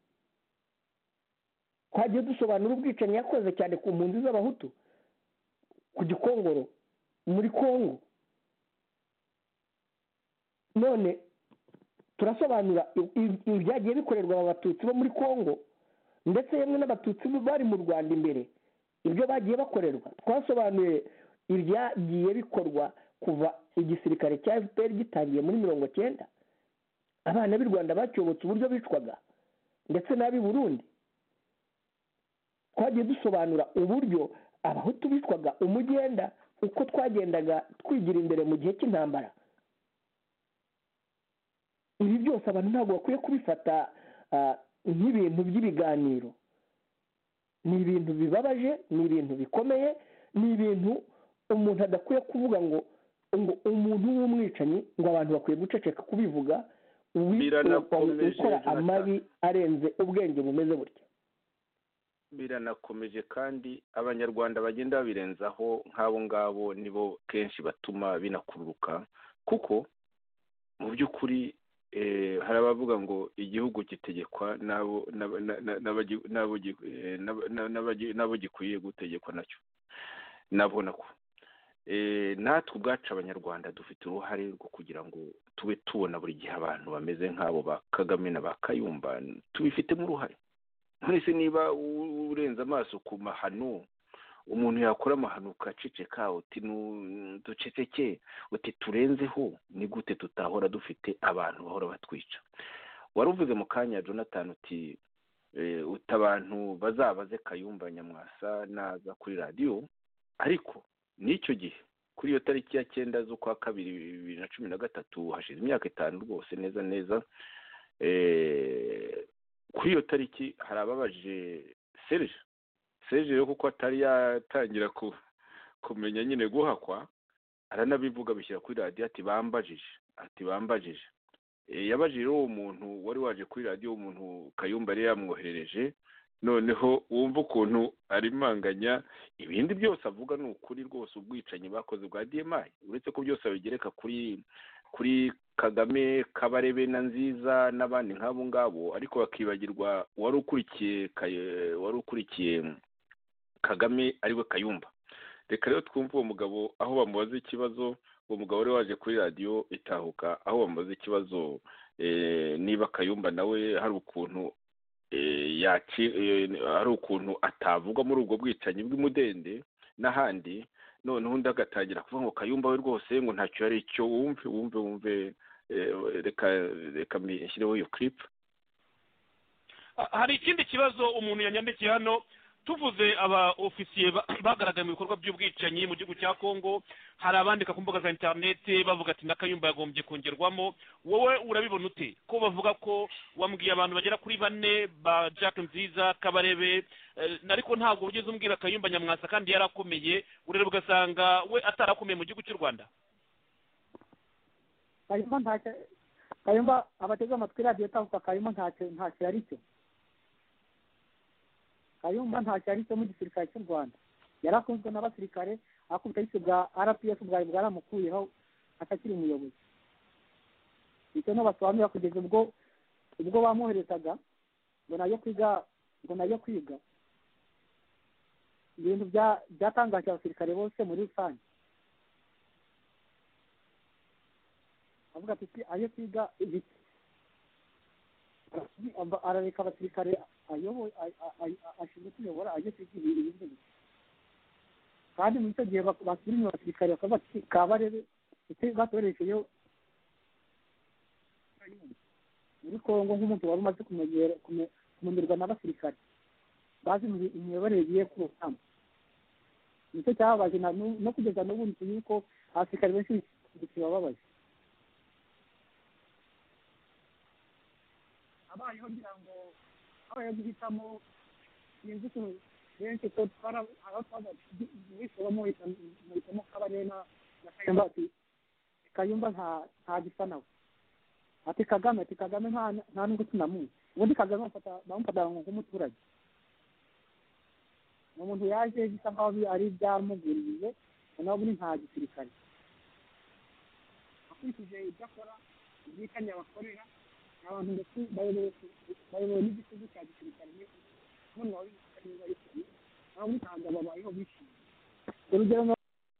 Twagiye dusobanura ubwicanyi yakoze cyane ku mpunzi z'abahutu ku Gikongoro muri Kongo, none turasobanura ibyagiye bikorerwa abatutsi bo muri Kongo ndetse yemwe n'abatutsi bari mu Rwanda imbere, ibyo bagiye bakorerwa. Twasobanuye ibyagiye bikorwa kuva igisirikare cya FPR gitangiye muri 90, abana b'i Rwanda bacyobotse uburyo bicwaga ndetse n'ab'i Burundi. Twagiye dusobanura uburyo abahutu bicwaga umugenda, uko twagendaga twigira imbere mu gihe cy'intambara. Ibi byose abantu ntabwo bakwiye kubifata nk'ibintu by'ibiganiro. Ni ibintu bibabaje, ni ibintu bikomeye, ni ibintu umuntu adakwiye kuvuga ngo umuntu w'umwicanyi ngo abantu bakwiye guceceka kubivuga, ukora amabi arenze ubwenge bumeze burya. Biranakomeje kandi abanyarwanda bagenda babirenzaho nk'abo ngabo nibo kenshi batuma binakururuka, kuko mu by'ukuri hari abavuga ngo igihugu gitegekwa n'abo gikwiye gutegekwa nacyo. Nabona ko natwe ubwacu abanyarwanda dufite uruhare rwo kugira ngo tube tubona buri gihe abantu bameze nk'abo ba Kagame na ba Kayumba, tubifitemo uruhare. Nonese niba urenze amaso ku mahano, umuntu yakora amahano ukaceceka uti duceceke, uti turenzeho, ni gute tutahora dufite abantu bahora batwica? Waruvuze mu kanya Jonathan uti abantu bazabaze Kayumba Nyamwasa naza kuri radiyo, ariko n'icyo gihe kuri iyo tariki ya 9 z'ukwa 2 2013 hashize imyaka 5 rwose neza kuri iyo tariki hari ababaje Serge yo kuko atari yatangira kumenya nyine guhakwa, aranabivuga bishyira kuri radiyo ati bambajije yabajije uwo muntu wari waje kuri radiyo, umuntu Kayumba yari yamwoherereje. Noneho wumva ukuntu arimanganya ibindi byose avuga ni ukuri rwose, ubwicanyi bakoze bwa DMI, uretse ko byose abigereka kuri Kagame, Kabarebe na Nziza n'abandi nk'abo ngabo, ariko bakibagirwa wari ukurikiye Kagame ariwe Kayumba. reka rero twumve uwo mugabo aho bamubaza ikibazo. uwo mugabo wari waje kuri radiyo itahuka aho bamubaza ikibazo niba Kayumba nawe hari ukuntu hari ukuntu atavugwa muri ubwo bwicanyi bw'imudende n'ahandi, noneho undi agatangira kuvuga ngo Kayumba we rwose ngo ntacyo yari icyo. wumve reka mbishyireho iyo clip. hari ikindi kibazo umuntu yanyandikiye hano, tuvuze aba ofisiye bagaragaye mu bikorwa by'ubwicanyi mu gihugu cya Kongo, hari abandika ku mbuga za interineti bavuga ati na Kayumba yagombye kongerwamo. wowe urabibona ute ko bavuga ko wambwiye abantu bagera kuri 4 ba Jack Nziza, Kabarebe, ariko ntabwo ugeze umbwira Kayumba Nyamwasa kandi yarakomeye, urebe ugasanga we atarakomeye mu gihugu cy'u Rwanda? Kayumba abateze amatwi radiyo itahuka, Kayumba ntacyo yari cyo. Kayumba ntacyo yari cyo mu gisirikare cy'u Rwanda. Yarakunzwe n'abasirikare, akubita yise bwa RPF bwaramukuyeho atakiri umuyobozi. Icyo n'abasobanurira kugeza ubwo bamwoherezaga ngo nayo kwiga ibintu byatangaje abasirikare bose muri rusange. avuga ati ayo kwiga ibiki, arareka abasirikare ashinzwe kuyobora ayo kwiga ibindi. kandi muri icyo gihe basubira inyuma abasirikare bakavuga ati Kabarebe batoresheyo muri Kongo nk'umuntu wari umaze kumenyerwa n'abasirikare bazi imiyoborere igiye ku rugamba. nicyo cyababaje no kugeza n'ubu yuko abasirikare benshi kibababaje. abayeho ngira ngo abayeho guhitamo sinzi ukuntu benshi ko twabamo Kabarebe na Kayumba, ati Kayumba nta gisa nawe, ati Kagame nta nubwo tunamuzi. ubundi Kagame bamufata nk'umuturage, ni umuntu yaje bisa nkaho ari byamuguriye, nawe ubundi nta gisirikare. akurikije ibyo akora, ubwicanyi abakorera abantu ndetse bayobowe n'igitugu cya gisirikare, none waba wishyura niba yishyuye nawe ntabwo babayeho bishimye. urugero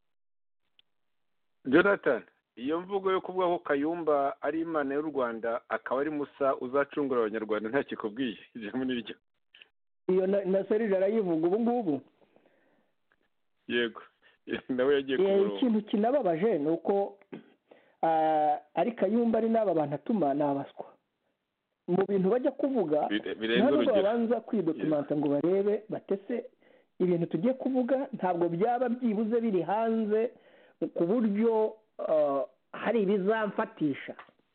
Jonathan, iyo mvugo yo kuvuga ko Kayumba ari Imana y'u Rwanda akaba ari Musa uzacungura abanyarwanda nta kikubwiye ijambo n'iryo? iyo na Serge arayivuga ubu ngubu. yego nawe yagiye kumurongo. ikintu kinababaje ni uko ari Kayumba ari n'aba bantu atuma n'abaswa mu bintu bajya kuvuga, ntabwo babanza kwidokumenta ngo barebe batese ibintu tugiye kuvuga ntabwo byaba byibuze biri hanze ku buryo hari ibizamfatisha.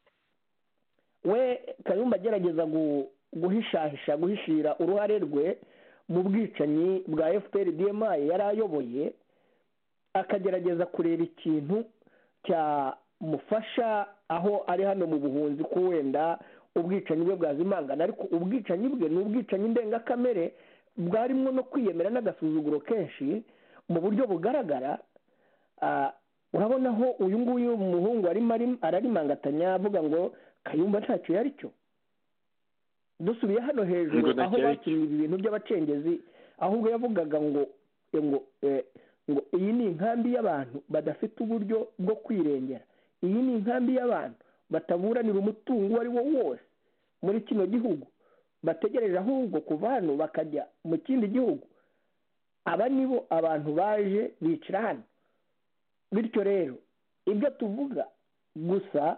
we Kayumba agerageza guhishira uruhare rwe mu bwicanyi bwa FPR-DMI yari ayoboye, akagerageza kureba ikintu cyamufasha aho ari hano mu buhunzi, ko wenda ubwicanyi bwe bwazimangana. ariko ubwicanyi bwe ni ubwicanyi ndengakamere bwarimo no kwiyemera n'agasuzuguro kenshi mu buryo bugaragara. urabona aho uyu nguyu umuhungu ararimangatanya avuga ngo Kayumba ntacyo yari cyo. dusubiye hano hejuru aho bakinnye ibintu by'abacengezi, ahubwo yavugaga ngo iyi ni inkambi y'abantu badafite uburyo bwo kwirengera, iyi ni inkambi y'abantu bataburanira umutungo uwo ari wo wose muri kino gihugu, bategereje ahubwo kuva hano bakajya mu kindi gihugu. aba nibo abantu baje bicara hano. bityo rero ibyo tuvuga gusa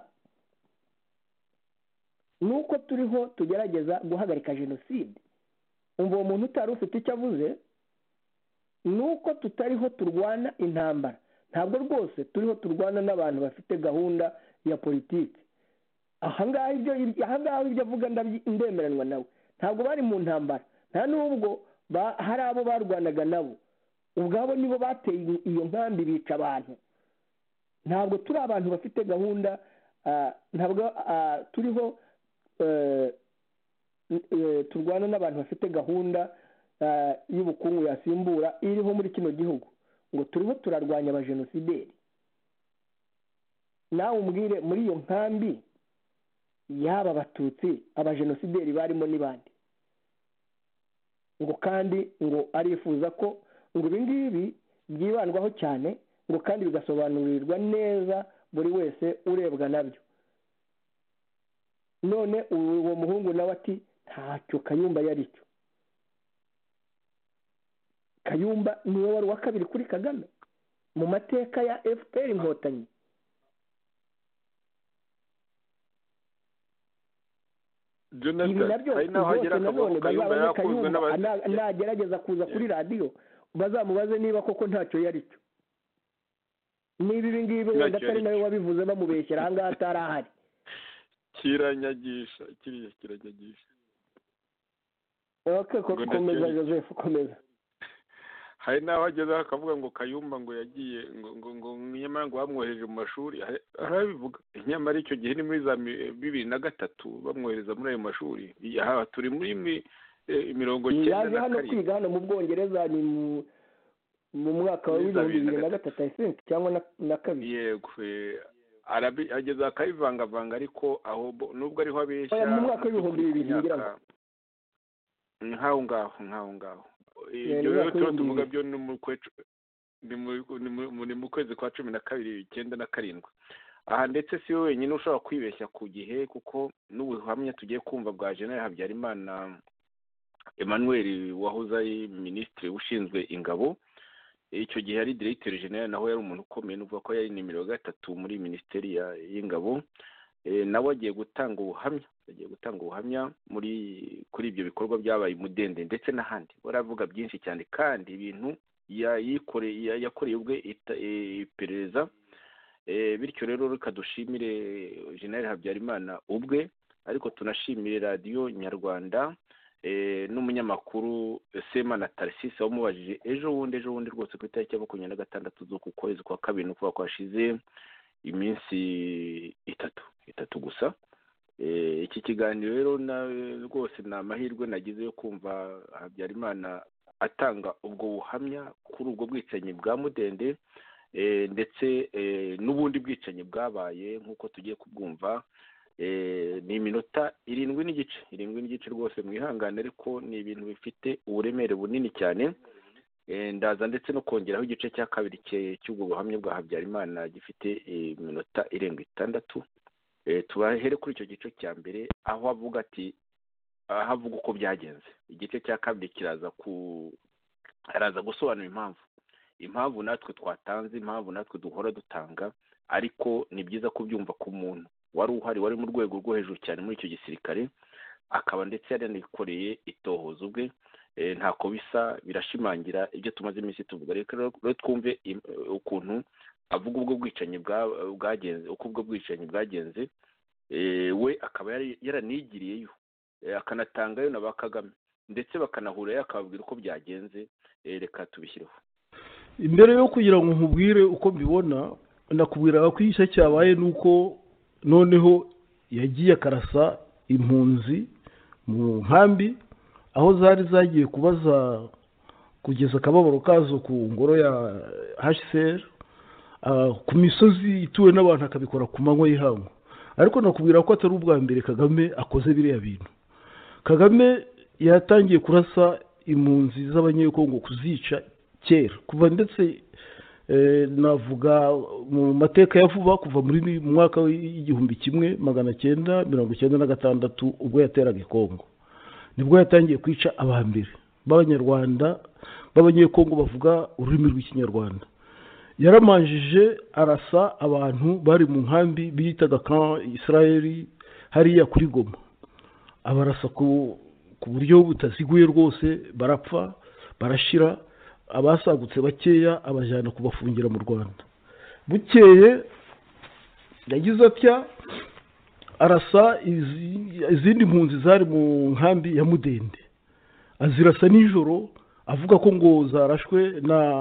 ni uko turiho tugerageza guhagarika jenoside. umva uwo muntu utari ufite icyo avuze, ni uko tutariho turwana intambara. ntabwo rwose turiho turwana n'abantu bafite gahunda ya politiki. ahangaha ibyo avuga ndemeranwa nawe. ntabwo bari mu ntambara, nta n'ubwo hari abo barwanaga nabo, ubwabo nibo bateye iyo nkambi bica abantu. ntabwo turi abantu bafite gahunda, ntabwo turiho turwana n'abantu bafite gahunda y'ubukungu yasimbura iriho muri kino gihugu, ngo turiho turarwanya abajenosideri. nawe umbwire muri iyo nkambi yaba abatutsi abajenosideri barimo n'ibandi, ngo kandi ngo arifuza ko ngo ibi ngibi byibandwaho cyane ngo kandi bigasobanurirwa neza buri wese urebwa nabyo. none uwo muhungu nawe ati ntacyo Kayumba yari cyo. Kayumba niwe wari uwa kabiri kuri Kagame mu mateka ya FPR Inkotanyi. ibi nabyo nanone bazabone Kayumba nagerageza kuza kuri radiyo bazamubaze niba koko ntacyo yari cyo, niba ibi ngibi wenda atari nawe wabivuze bamubeshyera aha ngaha atari ahari. kiranyagisha. komeza Joseph, komeza. hari n'aho ageze akavuga ngo Kayumba ngo yagiye ngo nyamara ngo bamwohereje mu mashuri, arabivuga. nyamara icyo gihe ni muri za 2003 bamwohereza muri ayo mashuri. aha turi muri 90 yaje hano kwiga hano mu Bwongereza ni mu mwaka wa 2003 cyangwa na kabiri. yego ageze akayivangavanga, ariko aho nubwo ariho abeshya mu mwaka wa 2000 nk'aho ngaho. ibyo rero tuvuga byo ni mu kwezi kwa 12 1997. aha ndetse si we wenyine ushobora kwibeshya ku gihe, kuko n'ubuhamya tugiye kumva bwa General Habyarimana Emmanuel wahoze ari minisitiri ushinzwe ingabo. icyo gihe yari Directeur General, naho yari umuntu ukomeye, nuvuga ko yari nimero 3 muri minisiteri y'ingabo. nawe agiye gutanga ubuhamya kuri ibyo bikorwa byabaye Mudende ndetse n'ahandi. baravuga byinshi cyane kandi ibintu yakoreye ubwe iperereza. bityo rero reka dushimire General Habyarimana ubwe, ariko tunashimire radiyo Nyarwanda n'umunyamakuru Semana Tarsisi wamubajije ejo bundi rwose ku itariki ya 26 z'uku kwezi kwa kabiri, nuko kwashize iminsi itatu gusa. iki kiganiro rero rwose ni amahirwe nagize yo kumva Habyarimana atanga ubwo buhamya kuri ubwo bwicanyi bwa Mudende, ndetse n'ubundi bwicanyi bwabaye nk'uko tugiye kubwumva. ni iminota 7 rwose, mwihangane, ariko ni ibintu bifite uburemere bunini cyane. ndaza ndetse no kongeraho igice cya kabiri cy'ubwo buhamya bwa Habyarimana gifite iminota 6. tubahere kuri icyo gice cya mbere aho avuga uko byagenze. igice cya kabiri araza gusobanura impamvu natwe twatanze, impamvu natwe duhora dutanga, ariko ni byiza kubyumva ku muntu wari mu rwego rwo hejuru cyane muri icyo gisirikare, akaba ndetse yaranikoreye itohozo ubwe. ntako bisa, birashimangira ibyo tumaze iminsi tuvuga. rero twumve ukuntu avuga ubwo bwicanyi bwagenze, uko ubwo bwicanyi bwagenze. we akaba yaranigiriyeyo, akanatangayo na ba Kagame, ndetse bakanahurayo akababwira uko byagenze. reka tubishyireho. imbere yo kugira ngo nkubwire uko mbibona, nakubwiraga ko igice cyabaye nuko noneho yagiye akarasa impunzi mu nkambi aho zari zagiye kubaza kugeza akababaro kazo ku ngoro ya HCR, ku misozi ituwe n'abantu, akabikora ku manywa y'ihangu. ariko nakubwira ko atari ubwa mbere Kagame akoze biriya bintu. Kagame yatangiye kurasa impunzi z'abanyekongo, kuzica kera, kuva ndetse navuga mu mateka ya vuba, kuva muri mwaka w'1996 ubwo yateraga Kongo, nibwo yatangiye kwica abambere b'abanyarwanda b'abanyekongo bavuga ururimi rw'ikinyarwanda. yaramanjije arasa abantu bari mu nkambi bitaga Camp Israel hariya kuri Goma, abarasa ku buryo butaziguye rwose, barapfa barashira. abasagutse bakeya abajyana kubafungira mu Rwanda. bukeye yagize atya arasa izindi mpunzi zari mu nkambi ya Mudende, azirasa nijoro, avuga ko ngo zarashwe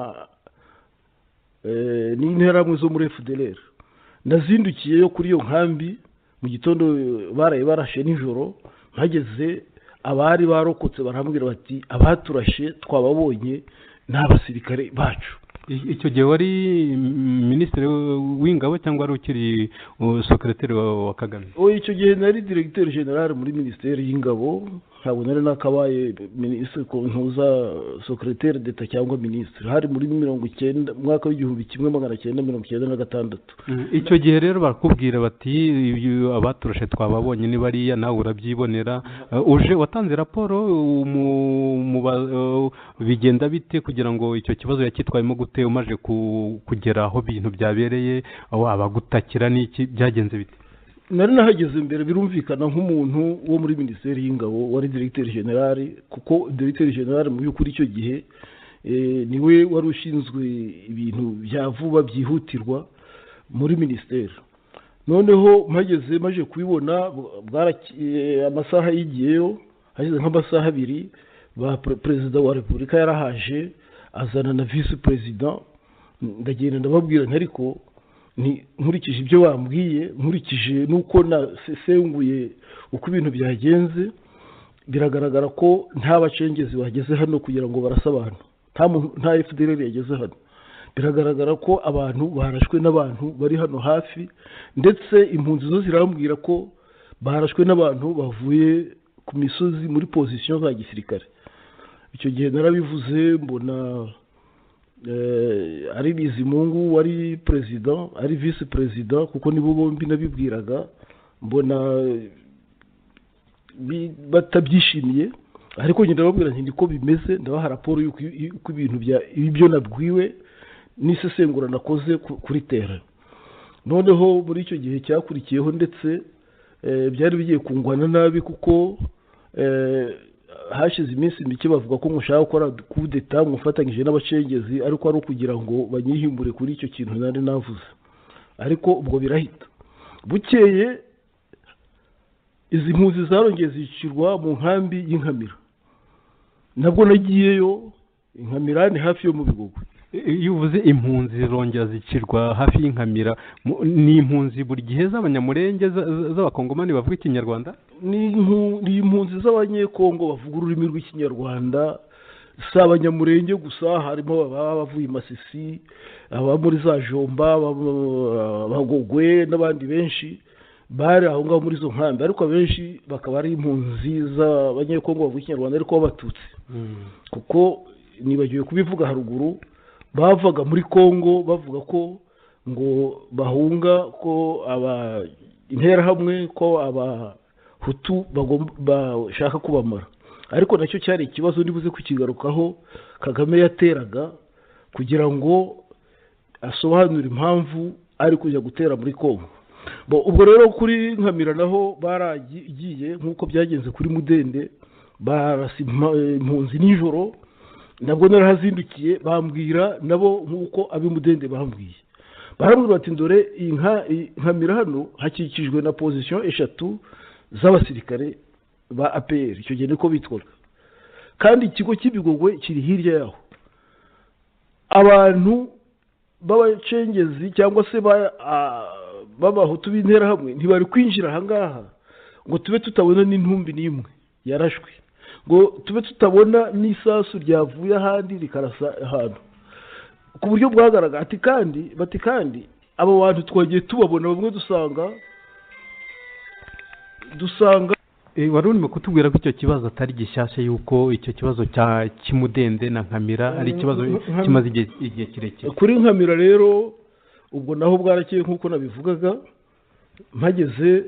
n'interahamwe zo muri FDLR. nazindukiyeyo kuri iyo nkambi mu gitondo, baraye barashe nijoro. mpageze abari barokotse barambwira bati abaturashe twababonye n'abasirikare bacu. icyo gihe wari minisitiri w'ingabo cyangwa wari ukiri secrétaire wa Kagame? icyo gihe nari Directeur General muri minisiteri y'ingabo, ntabwo nari nakabaye minisitiri ntuza secrétaire d'etat cyangwa minisitiri, hari muri 1990 mwaka w'igihumbi 1996. icyo gihe rero barakubwira bati abaturashe twababonye ni bariya, nawe urabyibonera. Uje watanze raporo bigenda bite kugira ngo icyo kibazo yakitwayemo gute, umaje kugera aho bintu byabereye, abagutakira n'iki byagenze bite? Nari nahageze imbere, birumvikana nk'umuntu wo muri minisiteri y'ingabo wari directeur general, kuko directeur general mu by'ukuri icyo gihe niwe wari ushinzwe ibintu bya vuba byihutirwa muri minisiteri. Noneho mpageze maje kubibona amasaha yigiyeyo, hageze nk'amasaha 2 ba perezida wa repubulika yarahaje azana na vice president, ndagenda ndababwira ariko nkurikije ibyo bambwiye, nkurikije nuko nasesenguye uko ibintu byagenze, biragaragara ko nta bacengezi bageze hano kugira ngo barasa abantu, nta FDLR yageze hano. Biragaragara ko abantu barashwe n'abantu bari hano hafi, ndetse impunzi zo zirambwira ko barashwe n'abantu bavuye ku misozi muri position za gisirikare. Icyo gihe narabivuze, mbona ari Bizimungu wari president, ari vice president, kuko nibo bombi nabibwiraga, mbona batabyishimiye, ariko ngenda babwira nti niko bimeze, ndabaha raporo y'uko ibintu ibyo nabwiwe n'isesengura nakoze kuri terrain. Noneho muri icyo gihe cyakurikiyeho ndetse byari bigiye kungwana nabi, kuko hashize iminsi mike bavuga ko mushaka gukora coup d'etat mufatanyije n'abacengezi, ariko ari ukugira ngo banyihimbure kuri icyo kintu nari navuze. Ariko ubwo birahita. Bukeye izi mpuzi zarongeye zicirwa mu nkambi y'Inkamira, nabwo nagiyeyo. Inkamira ni hafi yo mu Bigogwe. Iyo uvuze impunzi zirongera zicirwa hafi y'Inkamira, ni impunzi buri gihe z'abanyamurenge z'abakongomani bavuga ikinyarwanda? Ni impunzi z'abanyekongo bavuga ururimi rw'ikinyarwanda, si abanyamurenge gusa, harimo ababa bavuye Masisi, aba muri za Jomba, Bagogwe n'abandi benshi bari aho ngaho muri izo nkambi, ariko abenshi bakaba ari impunzi z'abanyekongo bavuga ikinyarwanda ariko b'abatutsi. Kuko nibagiwe kubivuga haruguru, bavaga muri Kongo bavuga ko ngo bahunga, ko interahamwe, ko abahutu bashaka kubamara. Ariko nacyo cyari ikibazo nibuze kukigarukaho Kagame yateraga kugira ngo asobanure impamvu ari kujya gutera muri Kongo. Ubwo rero kuri Nkamira naho baragiye nk'uko byagenze kuri Mudende, barasa impunzi nijoro, nabwo narahazindukiye, bambwira nabo nk'uko ab'Imudende bambwiye. Barambwira bati dore Nkamira hano hakikijwe na position 3 z'abasirikare ba APR, icyo gihe niko bitwaga, kandi ikigo cy'Ibigogwe kiri hirya yaho. Abantu b'abacengezi cyangwa se b'abahutu b'interahamwe ntibari kwinjira ahangaha ngo tube tutabona n'intumbi n'imwe yarashwe, ngo tube tutabona n'isasu ryavuye ahandi rikarasa ahantu, ku buryo bwagaragara bati kandi abo bantu twagiye tubabona, bamwe dusanga wari urimo kutubwira ko icyo kibazo atari gishyashya, yuko icyo kibazo cya Kimudende na Nkamira ari ikibazo kimaze igihe kirekire. Kuri Nkamira rero ubwo naho bwarakeye nk'uko nabivugaga, mpageze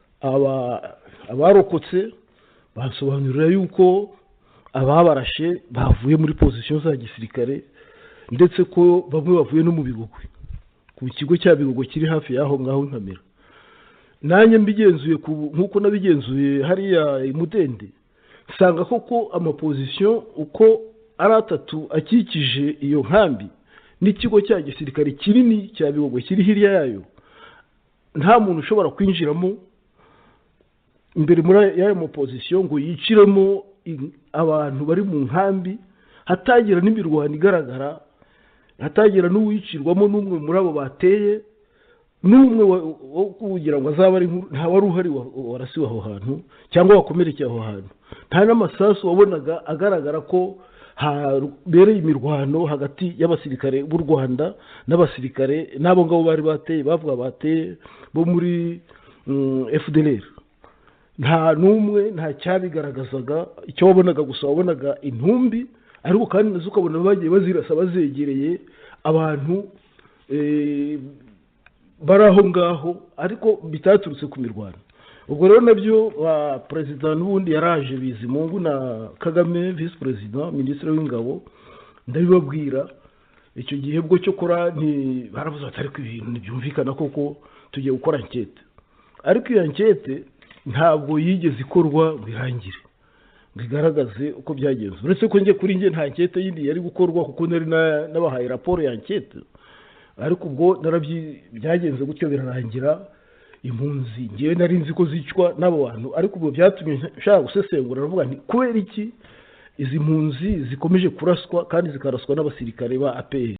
abarokotse basobanurira yuko ababarashe bavuye muri position za gisirikare, ndetse ko bamwe bavuye no mu Bigogwe, ku kigo cya Bigogwe kiri hafi yaho ngaho Nkamira. Nanjye mbigenzuye nk'uko nabigenzuye hariya Imudende, nsanga koko amaposition uko ari 3 akikije iyo nkambi n'ikigo cya gisirikare kinini cya Bigogwe kiri hirya yayo, nta muntu ushobora kwinjiramo imbere muri yayo position ngo yiciremo abantu bari mu nkambi, hatagira n'imirwano igaragara, hatagira n'uwicirwamo n'umwe muri abo bateye, n'umwe wo kugira ngo azaba ari nta wari uhari warasiwe aho hantu cyangwa wakomerekeye aho hantu. Nta n'amasasu wabonaga agaragara ko habereye imirwano hagati y'abasirikare b'u Rwanda n'abasirikare n'abo ngabo bari bateye, bavuga bateye bo muri FDLR. nta n'umwe nta cyabigaragazaga, icyo wabonaga gusa wabonaga intumbi, ariko kandi nazo ukabona bagiye bazirasa bazegereye abantu bari aho ngaho, ariko bitaturutse ku mirwano. ubwo rero nabyo perezida n'ubundi yaraje Bizimungu na Kagame visi perezida minisitiri w'ingabo, ndabibabwira icyo gihe bwo cyo kora baravuze batari ko ibintu ntibyumvikana koko tugiye gukora ankete, ariko iyo ankete ntabwo yigeze ikorwa ngo irangire ngo igaragaze uko byagenze, uretse ko kuri njye nta ankete yindi yari gukorwa kuko nari nabahaye raporo ya ankete, ariko ubwo byagenze gutyo birarangira. Impunzi ngewe nari nzi ko zicwa n'abo bantu, ariko ubwo byatumye nshaka gusesengura aravuga nti kubera iki izi mpunzi zikomeje kuraswa kandi zikaraswa n'abasirikare ba APR.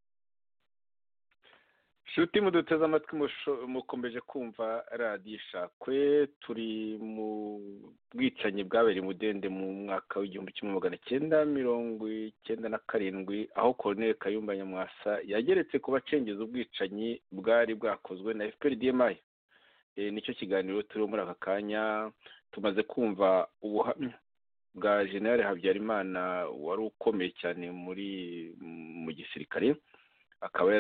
Shuti muduteze amatwi mukomeje kumva radiyo Ishakwe, turi mu bwicanyi bwabereye Mudende mu mwaka w'1997, aho Colonel Kayumba Nyamwasa yageretse ku bacengeza ubwicanyi bwari bwakozwe na FPRDMI. Nicyo kiganiro turi muri aka kanya. Tumaze kumva ubuhamya bwa General Habyarimana wari ukomeye cyane mu gisirikare, akaba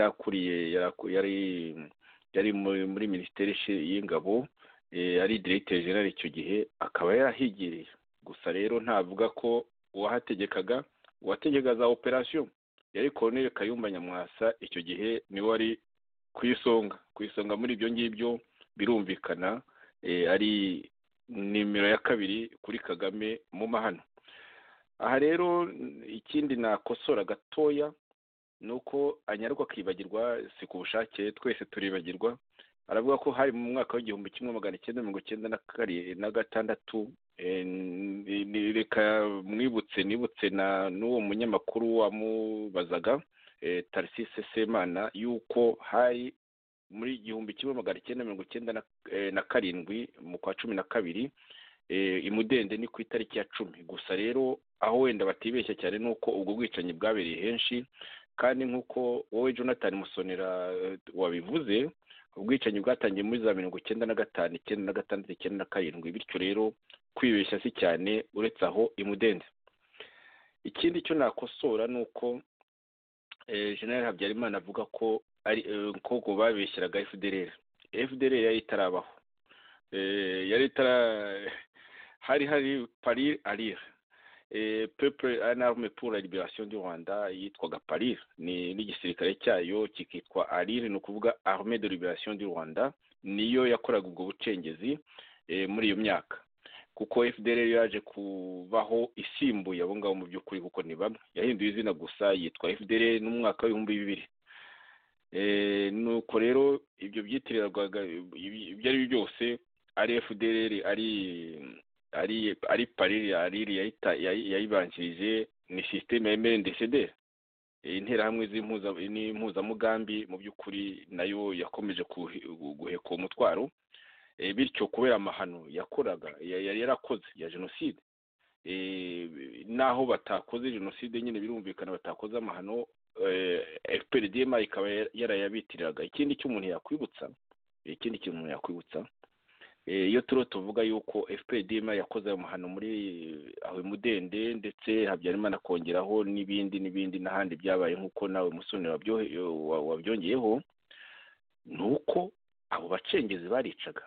yari muri minisiteri y'ingabo, ari directeur general icyo gihe, akaba yarahigiriye. Gusa rero ntavuga ko uwategekaga za operation yari Colonel Kayumba Nyamwasa. Icyo gihe ni wari ku isonga muri ibyo ngibyo, birumvikana ari nimero ya kabiri kuri Kagame mu mahano. Aha rero ikindi nakosora gatoya nuko anyarwa kwibagirwa si ku bushake, twese turibagirwa. Aravuga ko hari mu mwaka w'1996 reka nibutse n'uwo munyamakuru wamubazaga Tarsise Semana yuko hari muri 1997 mu kwa 12 Imudende ni ku itariki ya 10. Gusa rero aho wenda batibeshya cyane nuko ubwo bwicanyi bwabereye henshi, kandi nk'uko wowe Jonathan Musonera wabivuze, ubwicanyi bwatangiye muri za 1995, 1996, 1997. Bityo rero kwibeshya si cyane uretse aho Imudende. Ikindi cyo nakosora nuko General Habyarimana avuga ko ari koko babeshyiraga FDLR yari itarabaho, hari Parir Alir, Peuple en arme pour la libération du Rwanda, yitwaga Parir, ni n'igisirikare cyayo kikitwa Alir, ni ukuvuga Armée de Libération du Rwanda. Niyo yakoraga ubwo bucengezi muri iyo myaka, kuko FDLR yaje kubaho isimbuye abo ngabo mu by'ukuri, kuko ni bamwe, yahinduye izina gusa yitwa FDLR mu mwaka wa 2000. Nuko rero ibyo byitirirwaga ibyo ari byose, ari FDLR ari Parir Alir yayibanjirije ni systeme ya MNDCD, interahamwe z'impuzamugambi mu by'ukuri nayo yakomeje guheka umutwaro. Bityo kubera amahano yakoraga yarakoze ya jenoside, naho batakoze jenoside nyine birumvikana batakoze amahano, FPRDM ikaba yarayabitiriraga. Ikindi cy'umuntu yakwibutsa, iyo tuvuga yuko FPRDM yakoze amahano muri aho Mudende, ndetse Habyarimana kongeraho n'ibindi n'ahandi byabaye nk'uko nawe Musoni wabyongeyeho, nuko abo bacengezi baricaga,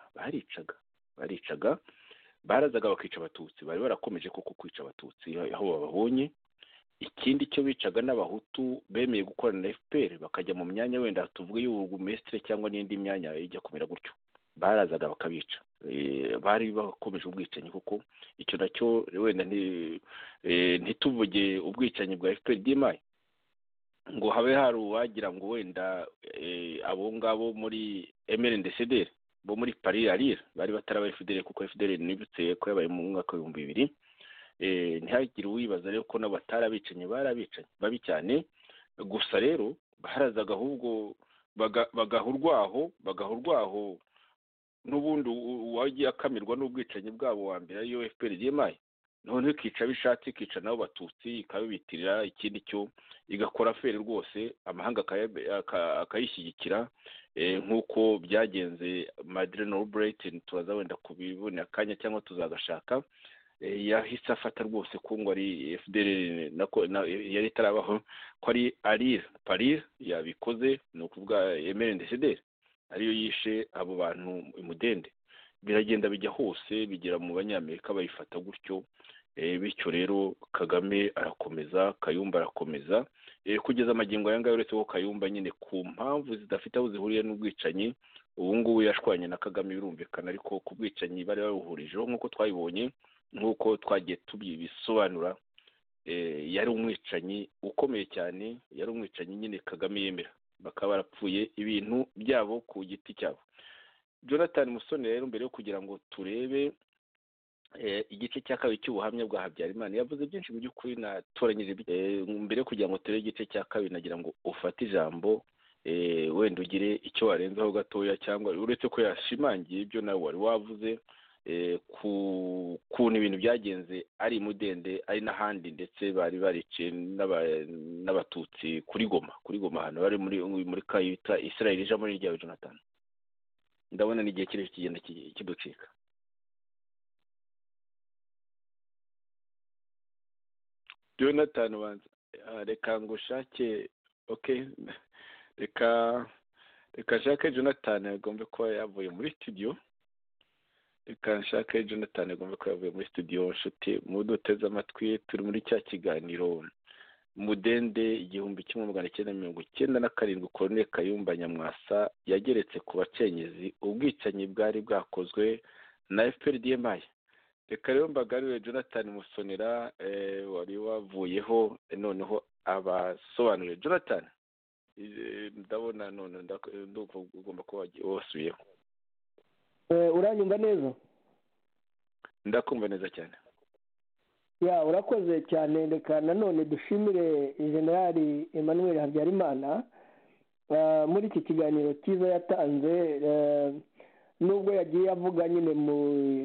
barazaga bakica Abatutsi. Bari barakomeje koko kwica Abatutsi aho bababonye. Ikindi cyo bicaga n'Abahutu bemeye gukorana na FPR bakajya mu myanya wenda tuvuge y'uburugumestre cyangwa n'indi myanya ijya kumera gutyo, barazaga bakabica. Bari bakomeje ubwicanyi, kuko icyo nacyo wenda ntituvuge ubwicanyi bwa FPRDM ngo habe hari uwagira ngo wenda abo ngabo muri MNDCD bo muri Parir Alir bari bataraba FDLR, kuko FDLR nibutse ko yabaye mu mwaka wa 2000. Ntihagire uwibaza rero ko nabo batarabicanyi, barabicanye babi cyane. Gusa rero barazaga ahubwo bagahurwaho n'ubundi wagiye akamirwa n'ubwicanyi bwabo wa mbere ariyo FPRDM. noneho ikica bishatse ikica nabo batutsi ikabibitirira ikindi cyo igakora feri rwose amahanga akayishyigikira nk'uko byagenze Madeleine Albright tubaza wenda kubibona akanya cyangwa tuzagashaka yahise afata rwose ko ngo ari FDL yari itarabaho ko ari Paris yabikoze ni ukuvuga MRND ariyo yishe abo bantu imudende biragenda bijya hose bigera mu banyamerika bayifata gutyo bityo rero Kagame arakomeza Kayumba arakomeza kugeza amagingo aya ngaya uretse ko Kayumba nyine ku mpamvu zidafite aho zihuriye n'ubwicanyi ubu ngubu yashwanye na Kagame birumvikana ariko ku bwicanyi bari baruhurijeho nk'uko twabibonye nk'uko twagiye tubisobanura yari umwicanyi ukomeye cyane yari umwicanyi nyine Kagame yemera bakaba barapfuye ibintu byabo ku giti cyabo. Jonathan Musoni rero mbere yo kugira ngo turebe igice cya kabiri cy'ubuhamya bwa Habyarimana yavuze byinshi mu by'ukuri natoranyije mbere yo kugira ngo turebe igice cya kabiri nagira ngo ufate ijambo wenda ugire icyo warenzaho gatoya cyangwa uretse ko yashimangiye ibyo nawe wari wavuze kuntu ibintu byagenze ari Mudende ari n'ahandi ndetse bari barice n'abatutsi kuri Goma ahantu bari muri kayita Israel ijambo ryawe Jonathan ndabona n'igihe kiri kigenda kiducika. Jonathan wanza reka ngushake okay reka shake Jonathan agombe kuba yavuye muri studio reka nshake Jonathan agombe kuba yavuye muri studio nshuti muduteze amatwi turi muri cya kiganiro Mudende 1997 Colonel Kayumba Nyamwasa yageretse ku bacenyezi ubwicanyi bwari bwakozwe na FPRDMI. Reka rero mbagariwe Jonathan Musonera wari wavuyeho noneho abasobanurire Jonathan ndabona none ndugomba kuba wasubiyeho. Uranyumva neza? Ndakumva neza cyane. Urakoze cyane reka nanone dushimire General Emmanuel Habyarimana muri iki kiganiro cyiza yatanze nubwo yagiye avuga nyine mu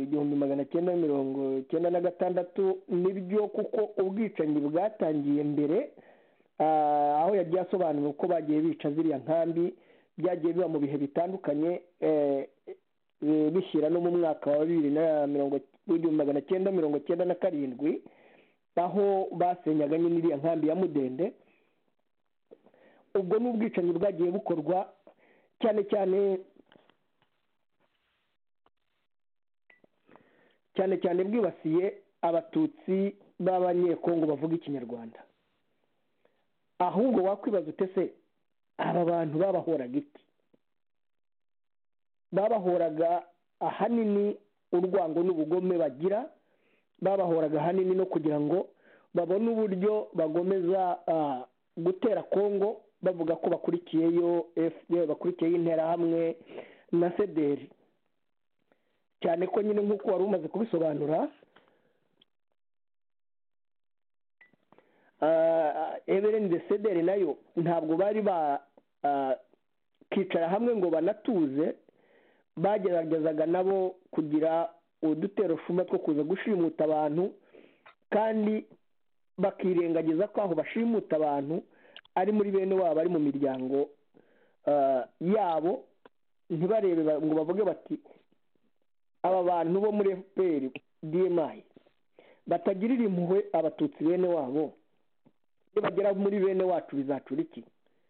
1996 nibyo kuko ubwicanyi bwatangiye mbere aho yagiye asobanura uko bagiye bica ziriya nkambi byagiye biba mu bihe bitandukanye bishyira no mu mwaka wa 1997 aho basenyaga nyine iriya nkambi ya Mudende. Ubwo n'ubwicanyi bwagiye bukorwa cyane bwibasiye abatutsi b'abanyekongo bavuga ikinyarwanda. Ahubwo wakwibaza utese aba bantu babahoraga iki? Babahoraga ahanini urwango n'ubugome bagira, babahoraga ahanini no kugira ngo babone uburyo bagomeza gutera Kongo bavuga ko bakurikiyeyo FDL bakurikiyeyo interahamwe na CDR. Cyane ko nyine nk'uko wari umaze kubisobanura MRND CDR nayo ntabwo bari kicara hamwe ngo banatuze, bageragezaga nabo kugira udutero shuma two kuza gushimuta abantu kandi bakirengagiza ko aho bashimuta abantu ari muri bene wabo ari mu miryango yabo, ntibarebe ngo bavuge bati aba bantu bo muri FPR DMI batagirira impuhwe abatutsi bene wabo, bagera muri bene wacu bizacura iki?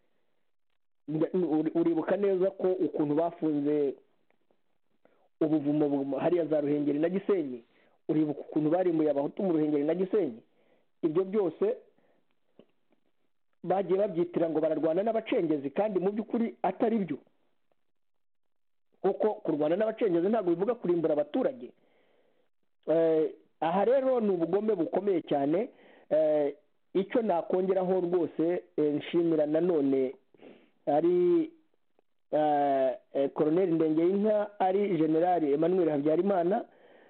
Uribuka neza ko ukuntu bafunze ubuvumo hariya za Ruhengeri na Gisenyi, uribuka ukuntu barimbuye abahutu mu Ruhengeri na Gisenyi. Ibyo byose bagiye babyitira ngo bararwana n'abacengezi kandi mu by'ukuri atari byo, kuko kurwana n'abacengezi ntabwo bivuga kurimbura abaturage. Aha rero ni ubugome bukomeye cyane. Icyo nakongeraho rwose nshimira nanone ari Colonel Ndengeyinka ari General Emmanuel Habyarimana,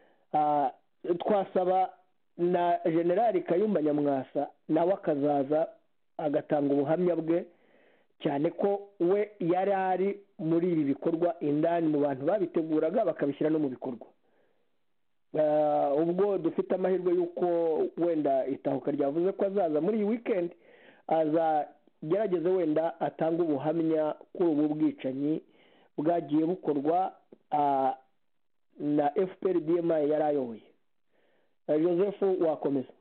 twasaba na General Kayumba Nyamwasa nawe akazaza agatanga ubuhamya bwe, cyane ko we yari ari muri ibi bikorwa indani mu bantu babiteguraga bakabishyira no mu bikorwa. ubwo dufite amahirwe y'uko wenda itahuka ryavuze ko azaza muri iyi weekend azagerageze wenda atanga ubuhamya kuri ubu bwicanyi bwagiye bukorwa na FPR DMI yari ayoboye. Joseph wakomeza.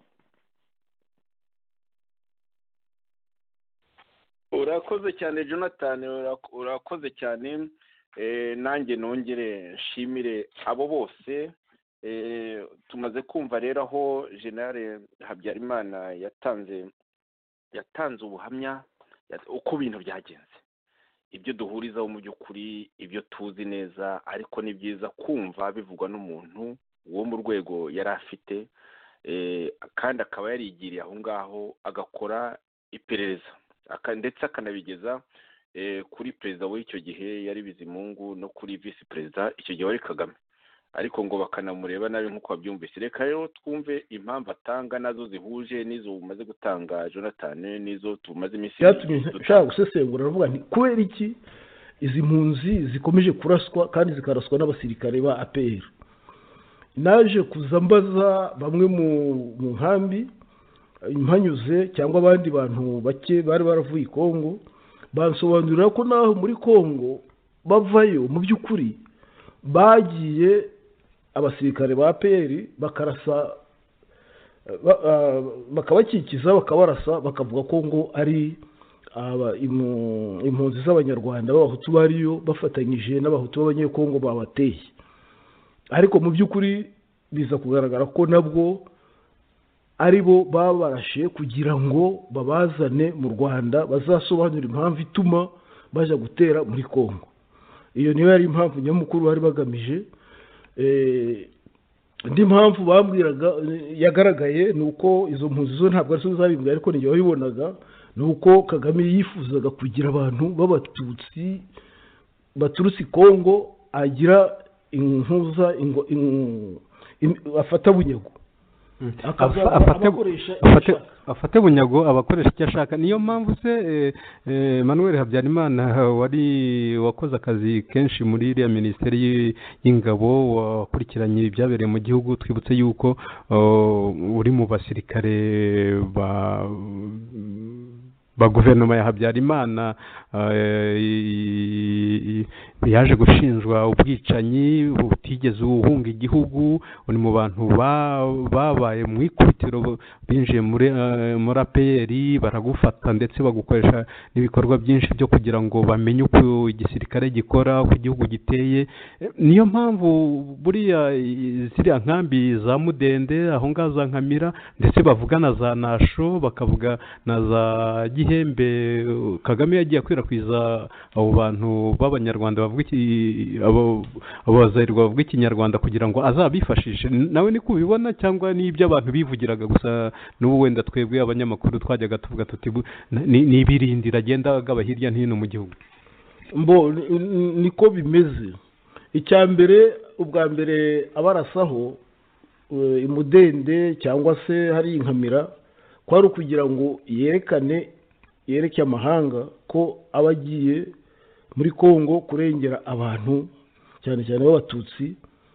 urakoze cyane Jonathan, urakoze cyane. Nanjye nongere nshimire abo bose. Tumaze kumva rero aho General Habyarimana yatanze ubuhamya uko ibintu byagenze, ibyo duhurizaho mu by'ukuri, ibyo tuzi neza, ariko ni byiza kumva bivugwa n'umuntu wo mu rwego yari afite, kandi akaba yarigiriye aho ngaho agakora iperereza ndetse akanabigeza kuri perezida w'icyo gihe yari Bizimungu no kuri visi perezida icyo gihe wari Kagame, ariko ngo bakanamureba nabi nk'uko babyumvise. Reka rero twumve impamvu atanga nazo zihuje n'izo umaze gutanga Jonathan, n'izo tumaze iminsi ushaka gusesengura. aravuga nti kubera iki izi mpunzi zikomeje kuraswa kandi zikaraswa n'abasirikare ba APR? Naje kuza mbaza bamwe mu nkambi impanyuze cyangwa abandi bantu bake bari baravuye i Kongo, bansobanurira ko naho muri Kongo bavayo mu by'ukuri bagiye abasirikare ba APR bakarasa, bakabakikiza bakabarasa, bakavuga ko ngo ari impunzi z'abanyarwanda b'abahutu bariyo bafatanyije n'abahutu b'abanyekongo babateye. Ariko mu by'ukuri biza kugaragara ko nabwo ari bo babarashe kugira ngo babazane mu Rwanda bazasobanura impamvu ituma baje gutera muri Kongo. Iyo niyo yari impamvu nyamukuru bari bagamije. Indi mpamvu bambwiraga yagaragaye ni uko izo mpunzi zo ntabwo ari zo zabimbwiye, ariko n'igihe wabibonaga ni uko Kagame yifuzaga kugira abantu b'abatutsi baturutse i Kongo agira intuza afata bunyago, afate bunyago abakoresha icyo ashaka. Niyo mpamvu se Emmanuel Habyarimana wakoze akazi kenshi muri iriya minisiteri y'ingabo, wakurikiranye ibyabereye mu gihugu. Twibutse yuko uri mu basirikare ba guverinoma ya Habyarimana yaje gushinjwa ubwicanyi butigeze uhunga igihugu. Uri mu bantu babaye mu ikubitiro, binjiye muri APR, baragufata ndetse bagukoresha n'ibikorwa byinshi byo kugira ngo bamenye uko igisirikare gikora, uko igihugu giteye. Niyo mpamvu buriya ziriya nkambi za Mudende aho ngaho za Nkamira, ndetse bavuga na za Nasho, bakavuga na za Gihembe, Kagame yagiye akwirakwiza abo bantu b'abanyarwanda bavuga abo bazayirwa bavuga ikinyarwanda kugira ngo azabifashishe. Nawe ni kubibona cyangwa ni ibyo abantu bivugiraga gusa? N'ubu wenda twebwe abanyamakuru twajyaga tuvuga tuti ni ibirindira agenda agaba hirya no hino mu gihugu. Niko bimeze. Icya mbere, ubwa mbere abarasaho Imudende cyangwa se hari Inkamira, kwari ukugira ngo yereke amahanga ko abagiye muri Kongo kurengera abantu cyane cyane b'abatutsi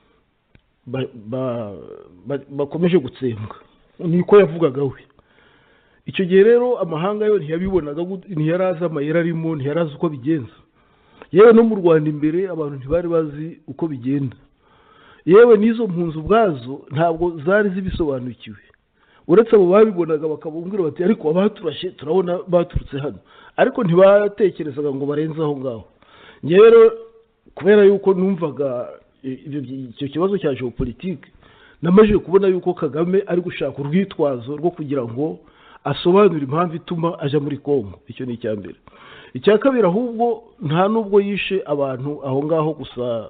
bakomeje gutsembwa. Niko yavugaga we. Icyo gihe rero amahanga yo ntiyabibonaga, ntiyarazi amayeri arimo, ntiyarazi uko bigenza. Yewe no mu Rwanda imbere abantu ntibari bazi uko bigenda. Yewe n'izo mpunzi ubwazo ntabwo zari zibisobanukiwe, uretse abo babibonaga bakabumvira bati ariko abaturashe turabona baturutse hano, ariko ntibatekerezaga ngo barenze aho ngaho. Ngewe rero kubera yuko numvaga icyo kibazo cya geopolitike, namaze kubona yuko Kagame ari gushaka urwitwazo rwo kugira ngo asobanure impamvu ituma aja muri Kongo. Icyo ni icya mbere. Icya kabiri, ahubwo nta nubwo yishe abantu aho ngaho gusa.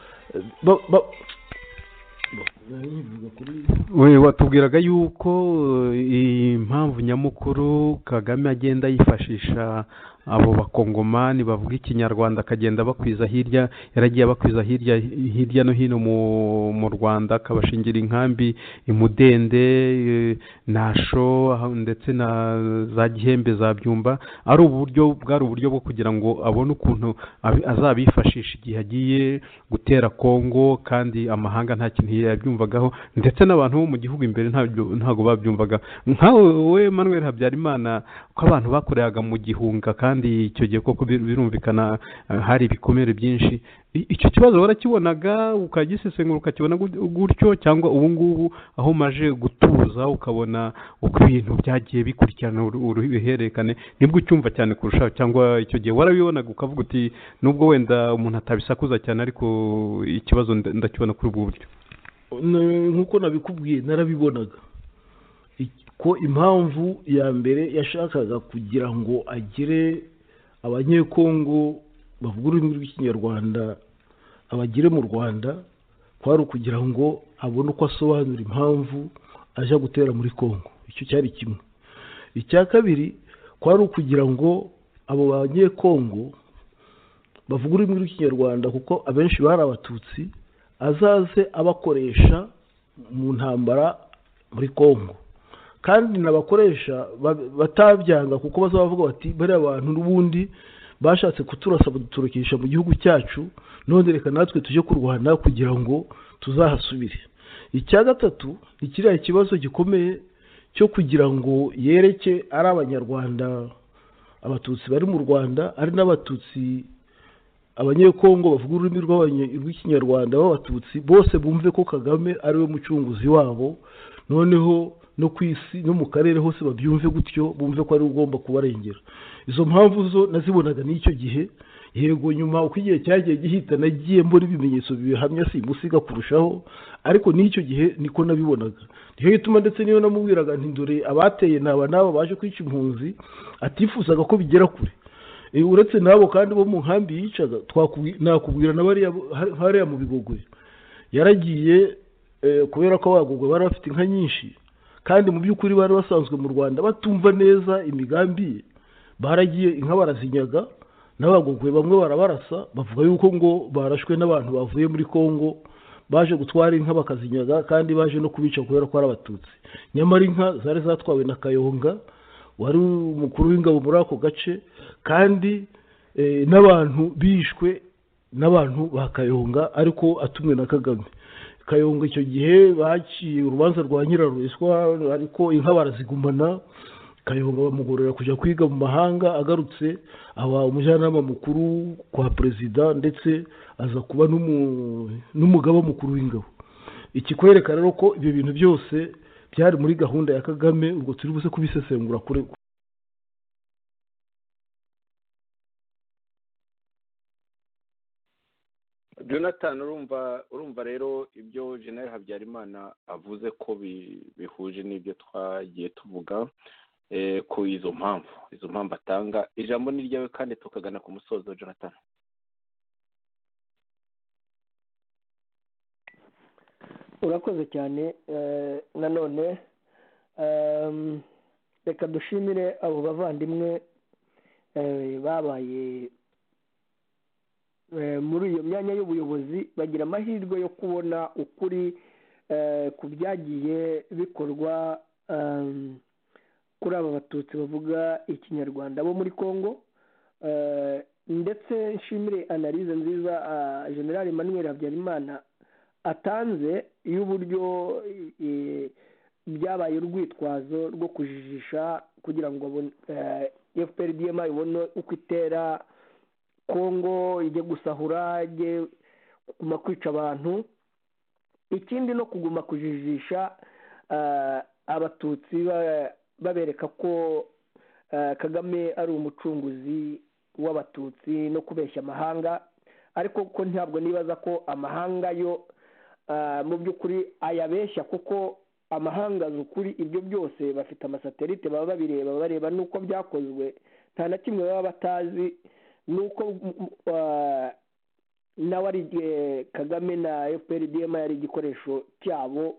We watubwiraga yuko impamvu nyamukuru Kagame agenda yifashisha abo bakongomani bavuga ikinyarwanda akagenda bakwiza hirya, yaragiye abakwiza hirya no hino mu Rwanda, akabashingira inkambi Imudende, Nasho ndetse na za Gihembe, za Byumba. Bwari uburyo bwo kugira ngo abone ukuntu azabifashisha igihe agiye gutera Kongo, kandi amahanga nta kintu yabyumvagaho, ndetse n'abantu bo mu gihugu imbere ntabwo babyumvaga. Nkawe Manuel Habyarimana, ko abantu bakoreraga mu gihunga, kandi icyo gihe koko birumvikana hari ibikomere byinshi, icyo kibazo warakibonaga ukagisesengura ukakibona gutyo, cyangwa ubu ngubu aho maje gutuza ukabona uko ibintu byagiye bikurikirana uruhererekane nibwo ucyumva cyane kurushaho, cyangwa icyo gihe warabibonaga ukavuga uti nubwo wenda umuntu atabisakuza cyane ariko ikibazo ndakibona kuri ubwo buryo? Nk'uko nabikubwiye narabibonaga ko impamvu ya mbere yashakaga kugira ngo agire abanyekongo bavuga ururimi rw'ikinyarwanda abagire mu Rwanda, kwari ukugira ngo abone uko asobanura impamvu ajya gutera muri Kongo. Icyo cyari kimwe. Icya kabiri kwari ukugira ngo abo banyekongo bavuga ururimi rw'ikinyarwanda, kuko abenshi bari abatutsi, azaze abakoresha mu ntambara muri Kongo, kandi n'abakoresha batabyanga, kuko bazavuga bati bariya abantu n'ubundi bashatse kuturasa baduturukisha mu gihugu cyacu, none reka natwe tujye kurwana kugira ngo tuzahasubire. Icya gatatu ni kiriya kibazo gikomeye cyo kugira ngo yereke ari abanyarwanda, abatutsi bari mu Rwanda, ari n'abatutsi abanyekongo bavuga ururimi rw'ikinyarwanda b'abatutsi, bose bumve ko Kagame ari we mucunguzi wabo, noneho no ku isi no mu karere hose babyumve gutyo, bumve ko ari ugomba kubarengera. Izo mpamvu zo nazibonaga n'icyo gihe. Yego nyuma uko igihe cyagiye gihita nagiye mbona ibimenyetso bihamya simusiga kurushaho, ariko n'icyo gihe niko nabibonaga. Niyo gituma ndetse niyo namubwiraga nti dore abateye n'aba baje kwica impunzi, atifuzaga ko bigera kure. Uretse nabo kandi bo mu nkambi yicaga, nakubwira n'abariya hariya mu Bigogwe yaragiye, kubera ko abagogwe bari bafite inka nyinshi, kandi mu by'ukuri bari basanzwe mu Rwanda batumva neza imigambi ye, baragiye inka barazinyaga, n'abagogwe bamwe barabarasa, bavuga yuko ngo barashwe n'abantu bavuye muri Kongo baje gutwara inka bakazinyaga, kandi baje no kubica kubera ko ari abatutsi. Nyamara inka zari zatwawe na Kayonga wari umukuru w'ingabo muri ako gace, kandi n'abantu bishwe n'abantu ba Kayonga ariko atumwe na Kagame. Kayonga icyo gihe baciye urubanza rwa Nyirarureshwa, ariko inka barazigumana. Kayonga bamugorera kujya kwiga mu mahanga, agarutse aba umujyanama mukuru kwa perezida, ndetse aza kuba n'umugaba mukuru w'ingabo. Ikikwereka rero ko ibyo bintu byose byari muri gahunda ya Kagame, ubwo turi buze kubisesengura kure. Jonathan, urumva rero ibyo General Habyarimana avuze ko bihuje n'ibyo twagiye tuvuga ku izo mpamvu atanga. Ijambo ni ryawe kandi tukagana ku musozo, Jonathan. urakoze cyane. Nanone reka dushimire abo bavandimwe babaye muri iyo myanya y'ubuyobozi, bagira amahirwe yo kubona ukuri ku byagiye bikorwa kuri aba batutsi bavuga ikinyarwanda bo muri Kongo. Ndetse nshimire analize nziza General Emmanuel Habyarimana atanze y'uburyo byabaye urwitwazo rwo kujijisha kugira ngo FPRDM ibone uko itera Kongo, ijye gusahura, ijye kuguma kwica abantu. Ikindi no kuguma kujijisha abatutsi babereka ko Kagame ari umucunguzi w'abatutsi no kubeshya amahanga, ariko ko ntabwo nibaza ko amahanga yo mu by'ukuri ayabeshya, kuko amahanga z'ukuri ibyo byose bafite amasatelite, baba bareba n'uko byakozwe, nta na kimwe baba batazi, nuko nawe ari Kagame na FPRDM yari igikoresho cyabo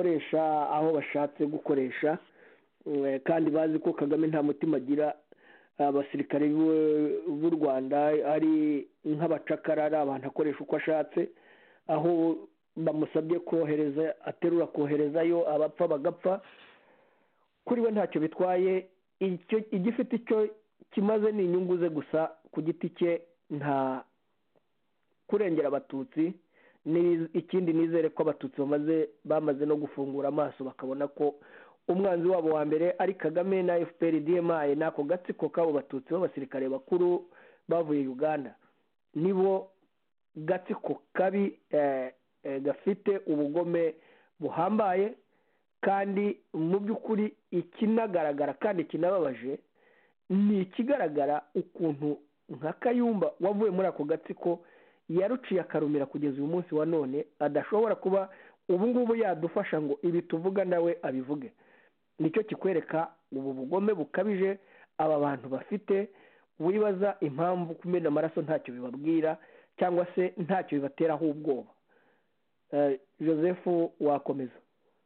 bakoresha aho bashatse gukoresha, kandi bazi ko Kagame nta mutima agira, abasirikare b'u Rwanda ari nk'abacakara, ari abantu akoresha uko ashatse, aho bamusabye kohereza, aterura koherezayo abapfa bagapfa. Kuri we ntacyo bitwaye, igifite icyo kimaze ni inyungu ze gusa ku giti cye, nta kurengera abatutsi. Ikindi nizere ko abatutsi bamaze no gufungura amaso bakabona ko umwanzi wabo wa mbere ari Kagame na FPR DMI n'ako gatsiko k'abo batutsi b'abasirikare bakuru bavuye Uganda. Nibo gatsiko kabi gafite ubugome buhambaye, kandi mu by'ukuri ikinagaragara kandi kinababaje ni ikigaragara ukuntu nka Kayumba wavuye muri ako gatsiko yaruciye akarumira kugeza uyu munsi wa none adashobora kuba ubu ngubu yadufasha ngo ibi tuvuga nawe abivuge. Nicyo kikwereka ubu bugome bukabije aba bantu bafite. Wibaza impamvu kumena amaraso ntacyo bibabwira cyangwa se ntacyo bibateraho ubwoba. Joseph, wakomeza.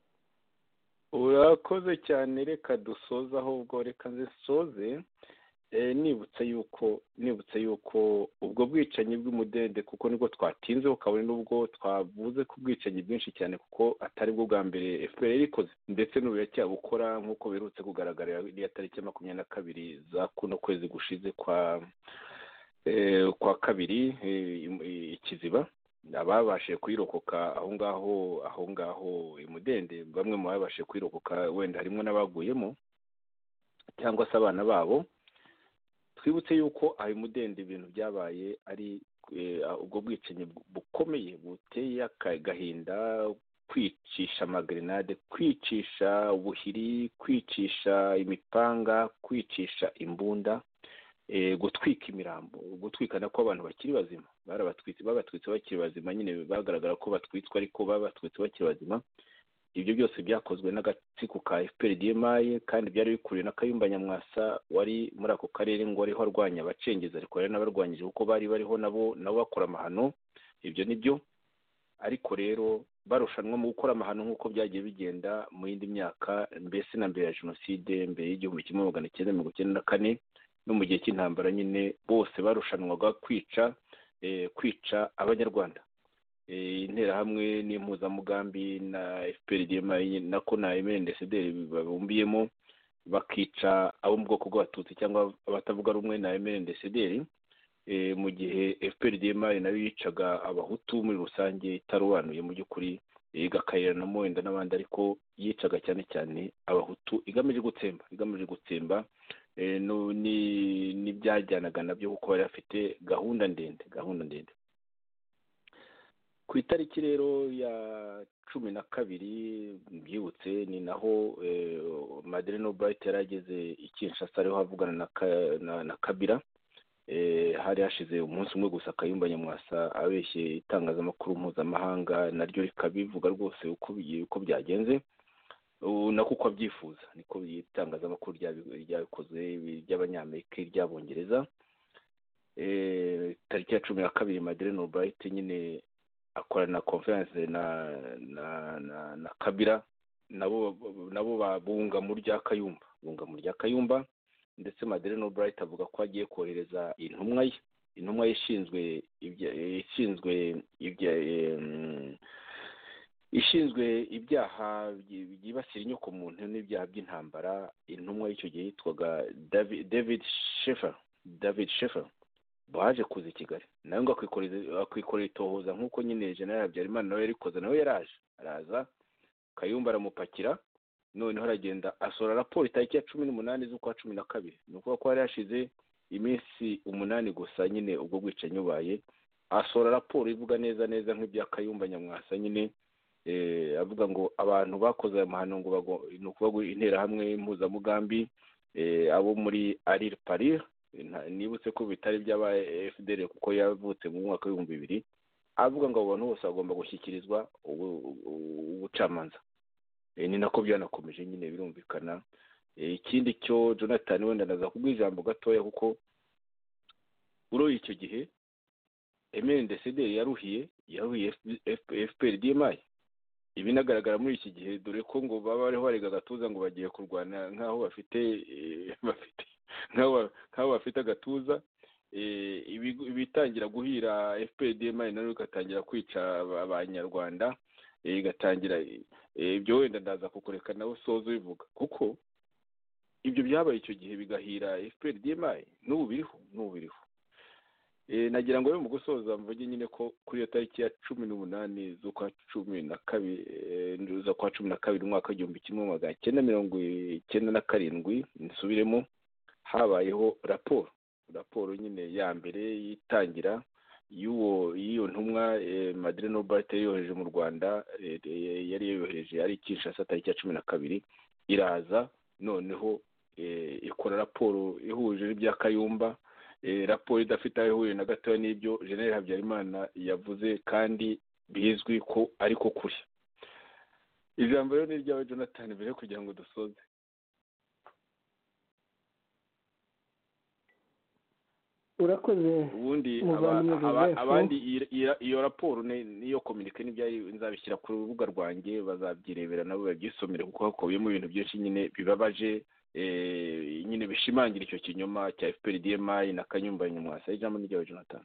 urakoze cyane, reka dusoze ahubwo, reka nzisoze nibutse yuko ubwo bwicanyi bw'umudende, kuko nibwo twatinze, ukabona n'ubwo twavuze ku bwicanyi bwinshi cyane, kuko atari bwo bwa mbere FPR ikoze, ndetse n'ubu iracyabukora nk'uko biherutse kugaragara iriya tariki ya 22 za kuno kwezi gushize kwa kabiri Ikiziba. Ababashije kuyirokoka aho ngaho imudende, bamwe mu babashije kuyirokoka wenda harimo n'abaguyemo cyangwa se abana babo. Twibutse yuko ayo mudende ibintu byabaye ari ubwo bwicanyi bukomeye buteye agahinda, kwicisha amagrenade, kwicisha ubuhiri, kwicisha imipanga, kwicisha imbunda, gutwika imirambo, gutwikana ko abantu bakiri bazima, babatwitse bakiri bazima, nyine bagaragara ko batwitswe ariko babatwitse bakiri bazima. Ibyo byose byakozwe n'agatsiko ka FPR DMI, kandi byari bikuriwe na Kayumba Nyamwasa wari muri ako karere ngo ariho arwanya abacengezi, ariko yari n'abarwanyije kuko bari bariho nabo bakora amahano. Ibyo nibyo, ariko rero barushanwa mu gukora amahano nk'uko byagiye bigenda mu yindi myaka, mbese na mbere ya jenoside, mbere y'1994 no mu gihe cy'intambara, nyine bose barushanwaga kwica abanyarwanda. Interahamwe n'impuzamugambi na FPR DMI nako na MNDCD babumbiyemo, bakica abo mu bwoko bw'abatutsi cyangwa abatavuga rumwe na MNDCD, mu gihe FPR DMI nayo yicaga abahutu muri rusange itarobanuye mu by'ukuri, igakayiranamo wenda n'abandi, ariko yicaga cyane cyane abahutu igamije gutsemba n'ibyajyanaga nabyo, kuko bari bafite gahunda ndende. Ku itariki rero ya 12 mbyibutse, ni naho Madeleine Albright yarageze i Kinshasa ariho havugana na Kabila. Hari hashize umunsi umwe gusa Kayumba Nyamwasa abeshye itangazamakuru mpuzamahanga, naryo rikabivuga rwose uko byagenze, nako uko abyifuza, niko itangazamakuru ryabikoze, ry'Abanyamerika, ry'Abongereza. Tariki ya 12 Madeleine Albright nyine akorana conference na Kabila, nabo babunga mu rya Kayumba, ndetse Madeleine Albright avuga ko agiye kohereza intumwa ye ishinzwe ibyaha byibasira inyoko muntu n'ibyaha by'intambara. Intumwa y'icyo gihe yitwaga David Sheffer, baje kuza i Kigali nawe ngo akwikorera itohoza nk'uko nyine General Habyarimana nawe yarikoze. Nawe araza, Kayumba aramupakira, noneho aragenda asohora raporo itariki ya 18 z'ukwa 12. Ni ukuvuga ko hari hashize iminsi 8 gusa nyine ubwo bwicanyi bubaye. Asohora raporo ivuga neza nk'ibya Kayumba Nyamwasa, nyine avuga ngo abantu bakoze aya mahano ngo ni ukuvuga interahamwe impuzamugambi, abo muri Arir Parir, nibutse ko bitari by'aba FDL kuko yavutse mu mwaka wa 2000. Avuga ngo abo bantu bose bagomba gushyikirizwa ubucamanza. Ni nako byanakomeje nyine birumvikana. Ikindi cyo Jonathan wenda ndaza kubwira ijambo gatoya, kuko uri icyo gihe MNDCD yaruhiye FPR DMI. Ibi nagaragara muri iki gihe, dore ko ngo baba bariho barega gatuza ngo bagiye kurwana nk'aho bafite nk'abo bafite agatuza ibitangira guhira FPDMI nayo igatangira kwica abanyarwanda igatangira ibyo wenda ndaza kukureka nawe usoza ubivuga kuko ibyo byabaye icyo gihe bigahira FPDMI n'ubu biriho nagira ngo mu gusoza mvuge nyine ko kuri iyo tariki ya 18 z'ukwa 12 umwaka w'1997 nsubiremo habayeho raporo nyine ya mbere yitangira y'iyo ntumwa Madeleine Albright yohereje mu Rwanda yari yohereje ari Kinshasa tariki ya 12 iraza noneho ikora raporo ihuje n'ibya Kayumba raporo idafite aho ihuriye na gatoya n'ibyo General Habyarimana yavuze kandi bizwi ko ariko kuri ijambo rero ni ryawe Jonathan mbere kugira ngo dusoze. urakoze ubundi abandi iyo raporo niyo communique n'ibyayi nzabishyira ku rubuga rwanjye bazabyirebera nabo babyisomere kuko hakubiyemo ibintu byinshi nyine bibabaje nyine bishimangira icyo kinyoma cya FPRDMI na Kayumba Nyamwasa. Ijambo ni ryawe Jonathan.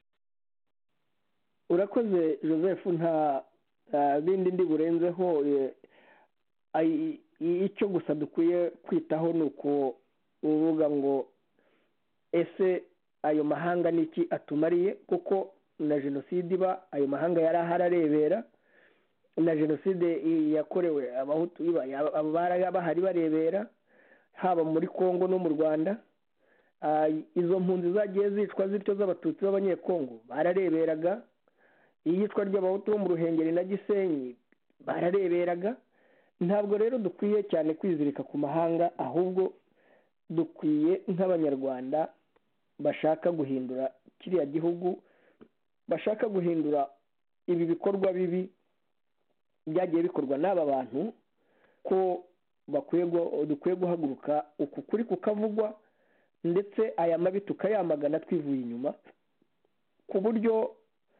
urakoze Joseph, nta bindi ndi burenzeho. icyo gusa dukwiye kwitaho ni uko uvuga ngo ese ayo mahanga niki atumariye, kuko na jenoside iba ayo mahanga yari ahararebera, na jenoside yakorewe abahutu iba abo bahari barebera, haba muri Kongo no mu Rwanda. Izo mpunzi zagiye zicwa zityo z'abatutsi b'abanyekongo barareberaga, iyicwa ry'abahutu bo mu Ruhengeri na Gisenyi barareberaga. Ntabwo rero dukwiye cyane kwizirika ku mahanga, ahubwo dukwiye nk'abanyarwanda bashaka guhindura kiriya gihugu, bashaka guhindura ibi bikorwa bibi byagiye bikorwa n'aba bantu, ko dukwiye guhaguruka uku kuri kukavugwa, ndetse aya mabi tukayamagana twivuye inyuma, ku buryo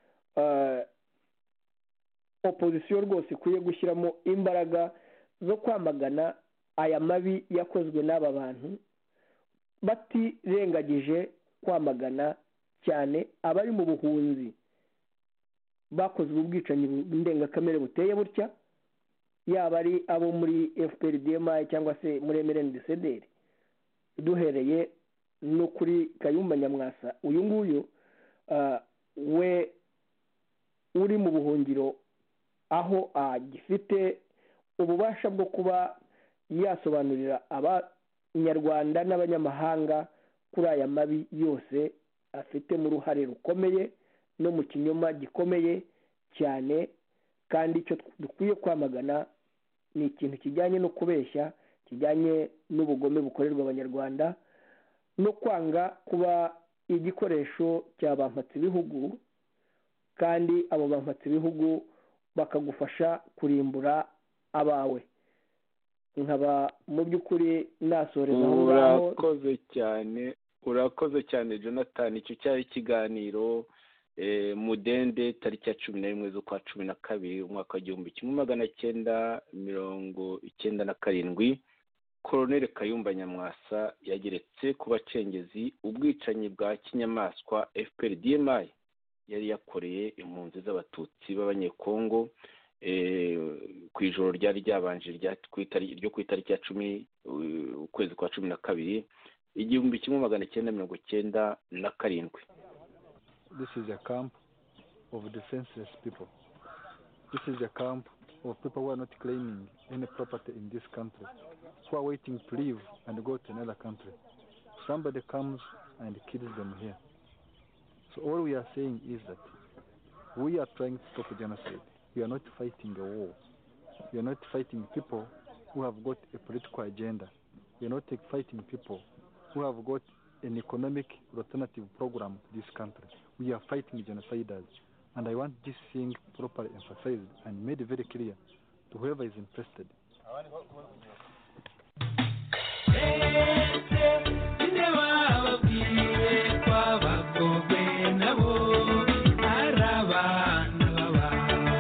opozisiyo rwose ikwiye gushyiramo imbaraga zo kwamagana aya mabi yakozwe n'aba bantu, batirengagije kwamagana cyane abari mu buhunzi bakozwe ubwicanyi ndengakamere buteye butya, yaba ari abo muri FPRDMI cyangwa se muri MRND-CDR. duhereye no kuri Kayumba Nyamwasa, uyu nguyu we uri mu buhungiro, aho agifite ububasha bwo kuba yasobanurira abanyarwanda n'abanyamahanga kuri aya mabi yose, afitemo uruhare rukomeye no mu kinyoma gikomeye cyane. kandi icyo dukwiye kwamagana ni ikintu kijyanye no kubeshya, kijyanye n'ubugome bukorerwa abanyarwanda, no kwanga kuba igikoresho cy'abampatsi ibihugu, kandi abo bampatsi ibihugu bakagufasha kurimbura abawe. nkaba mu by'ukuri nasoreza aho ngaho. urakoze cyane Jonathan. icyo cyari ikiganiro Mudende tariki ya 11 z'ukwa 12 umwaka wa 1997 Colonel Kayumba Nyamwasa yageretse ku bacengezi ubwicanyi bwa kinyamaswa FPRDMI yari yakoreye impunzi z'abatutsi b'abanyekongo ku ijoro ryari ryabanje ryo ku itariki ya 10 ukwezi kwa 12 1997. This is a camp of defenseless people. This is a camp of people who are not claiming any property in this country, who are waiting to leave and go to another country. Somebody comes and kills them here. So all we are saying is that we are trying to stop genocide. We are not fighting a war. We are not fighting people who have got a political agenda. We are not fighting people who have got an economic alternative program to this country. We are fighting genociders. And I want this thing properly emphasized and made very clear to whoever is interested.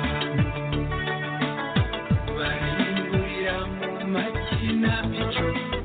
Bari ngurira mu makina bico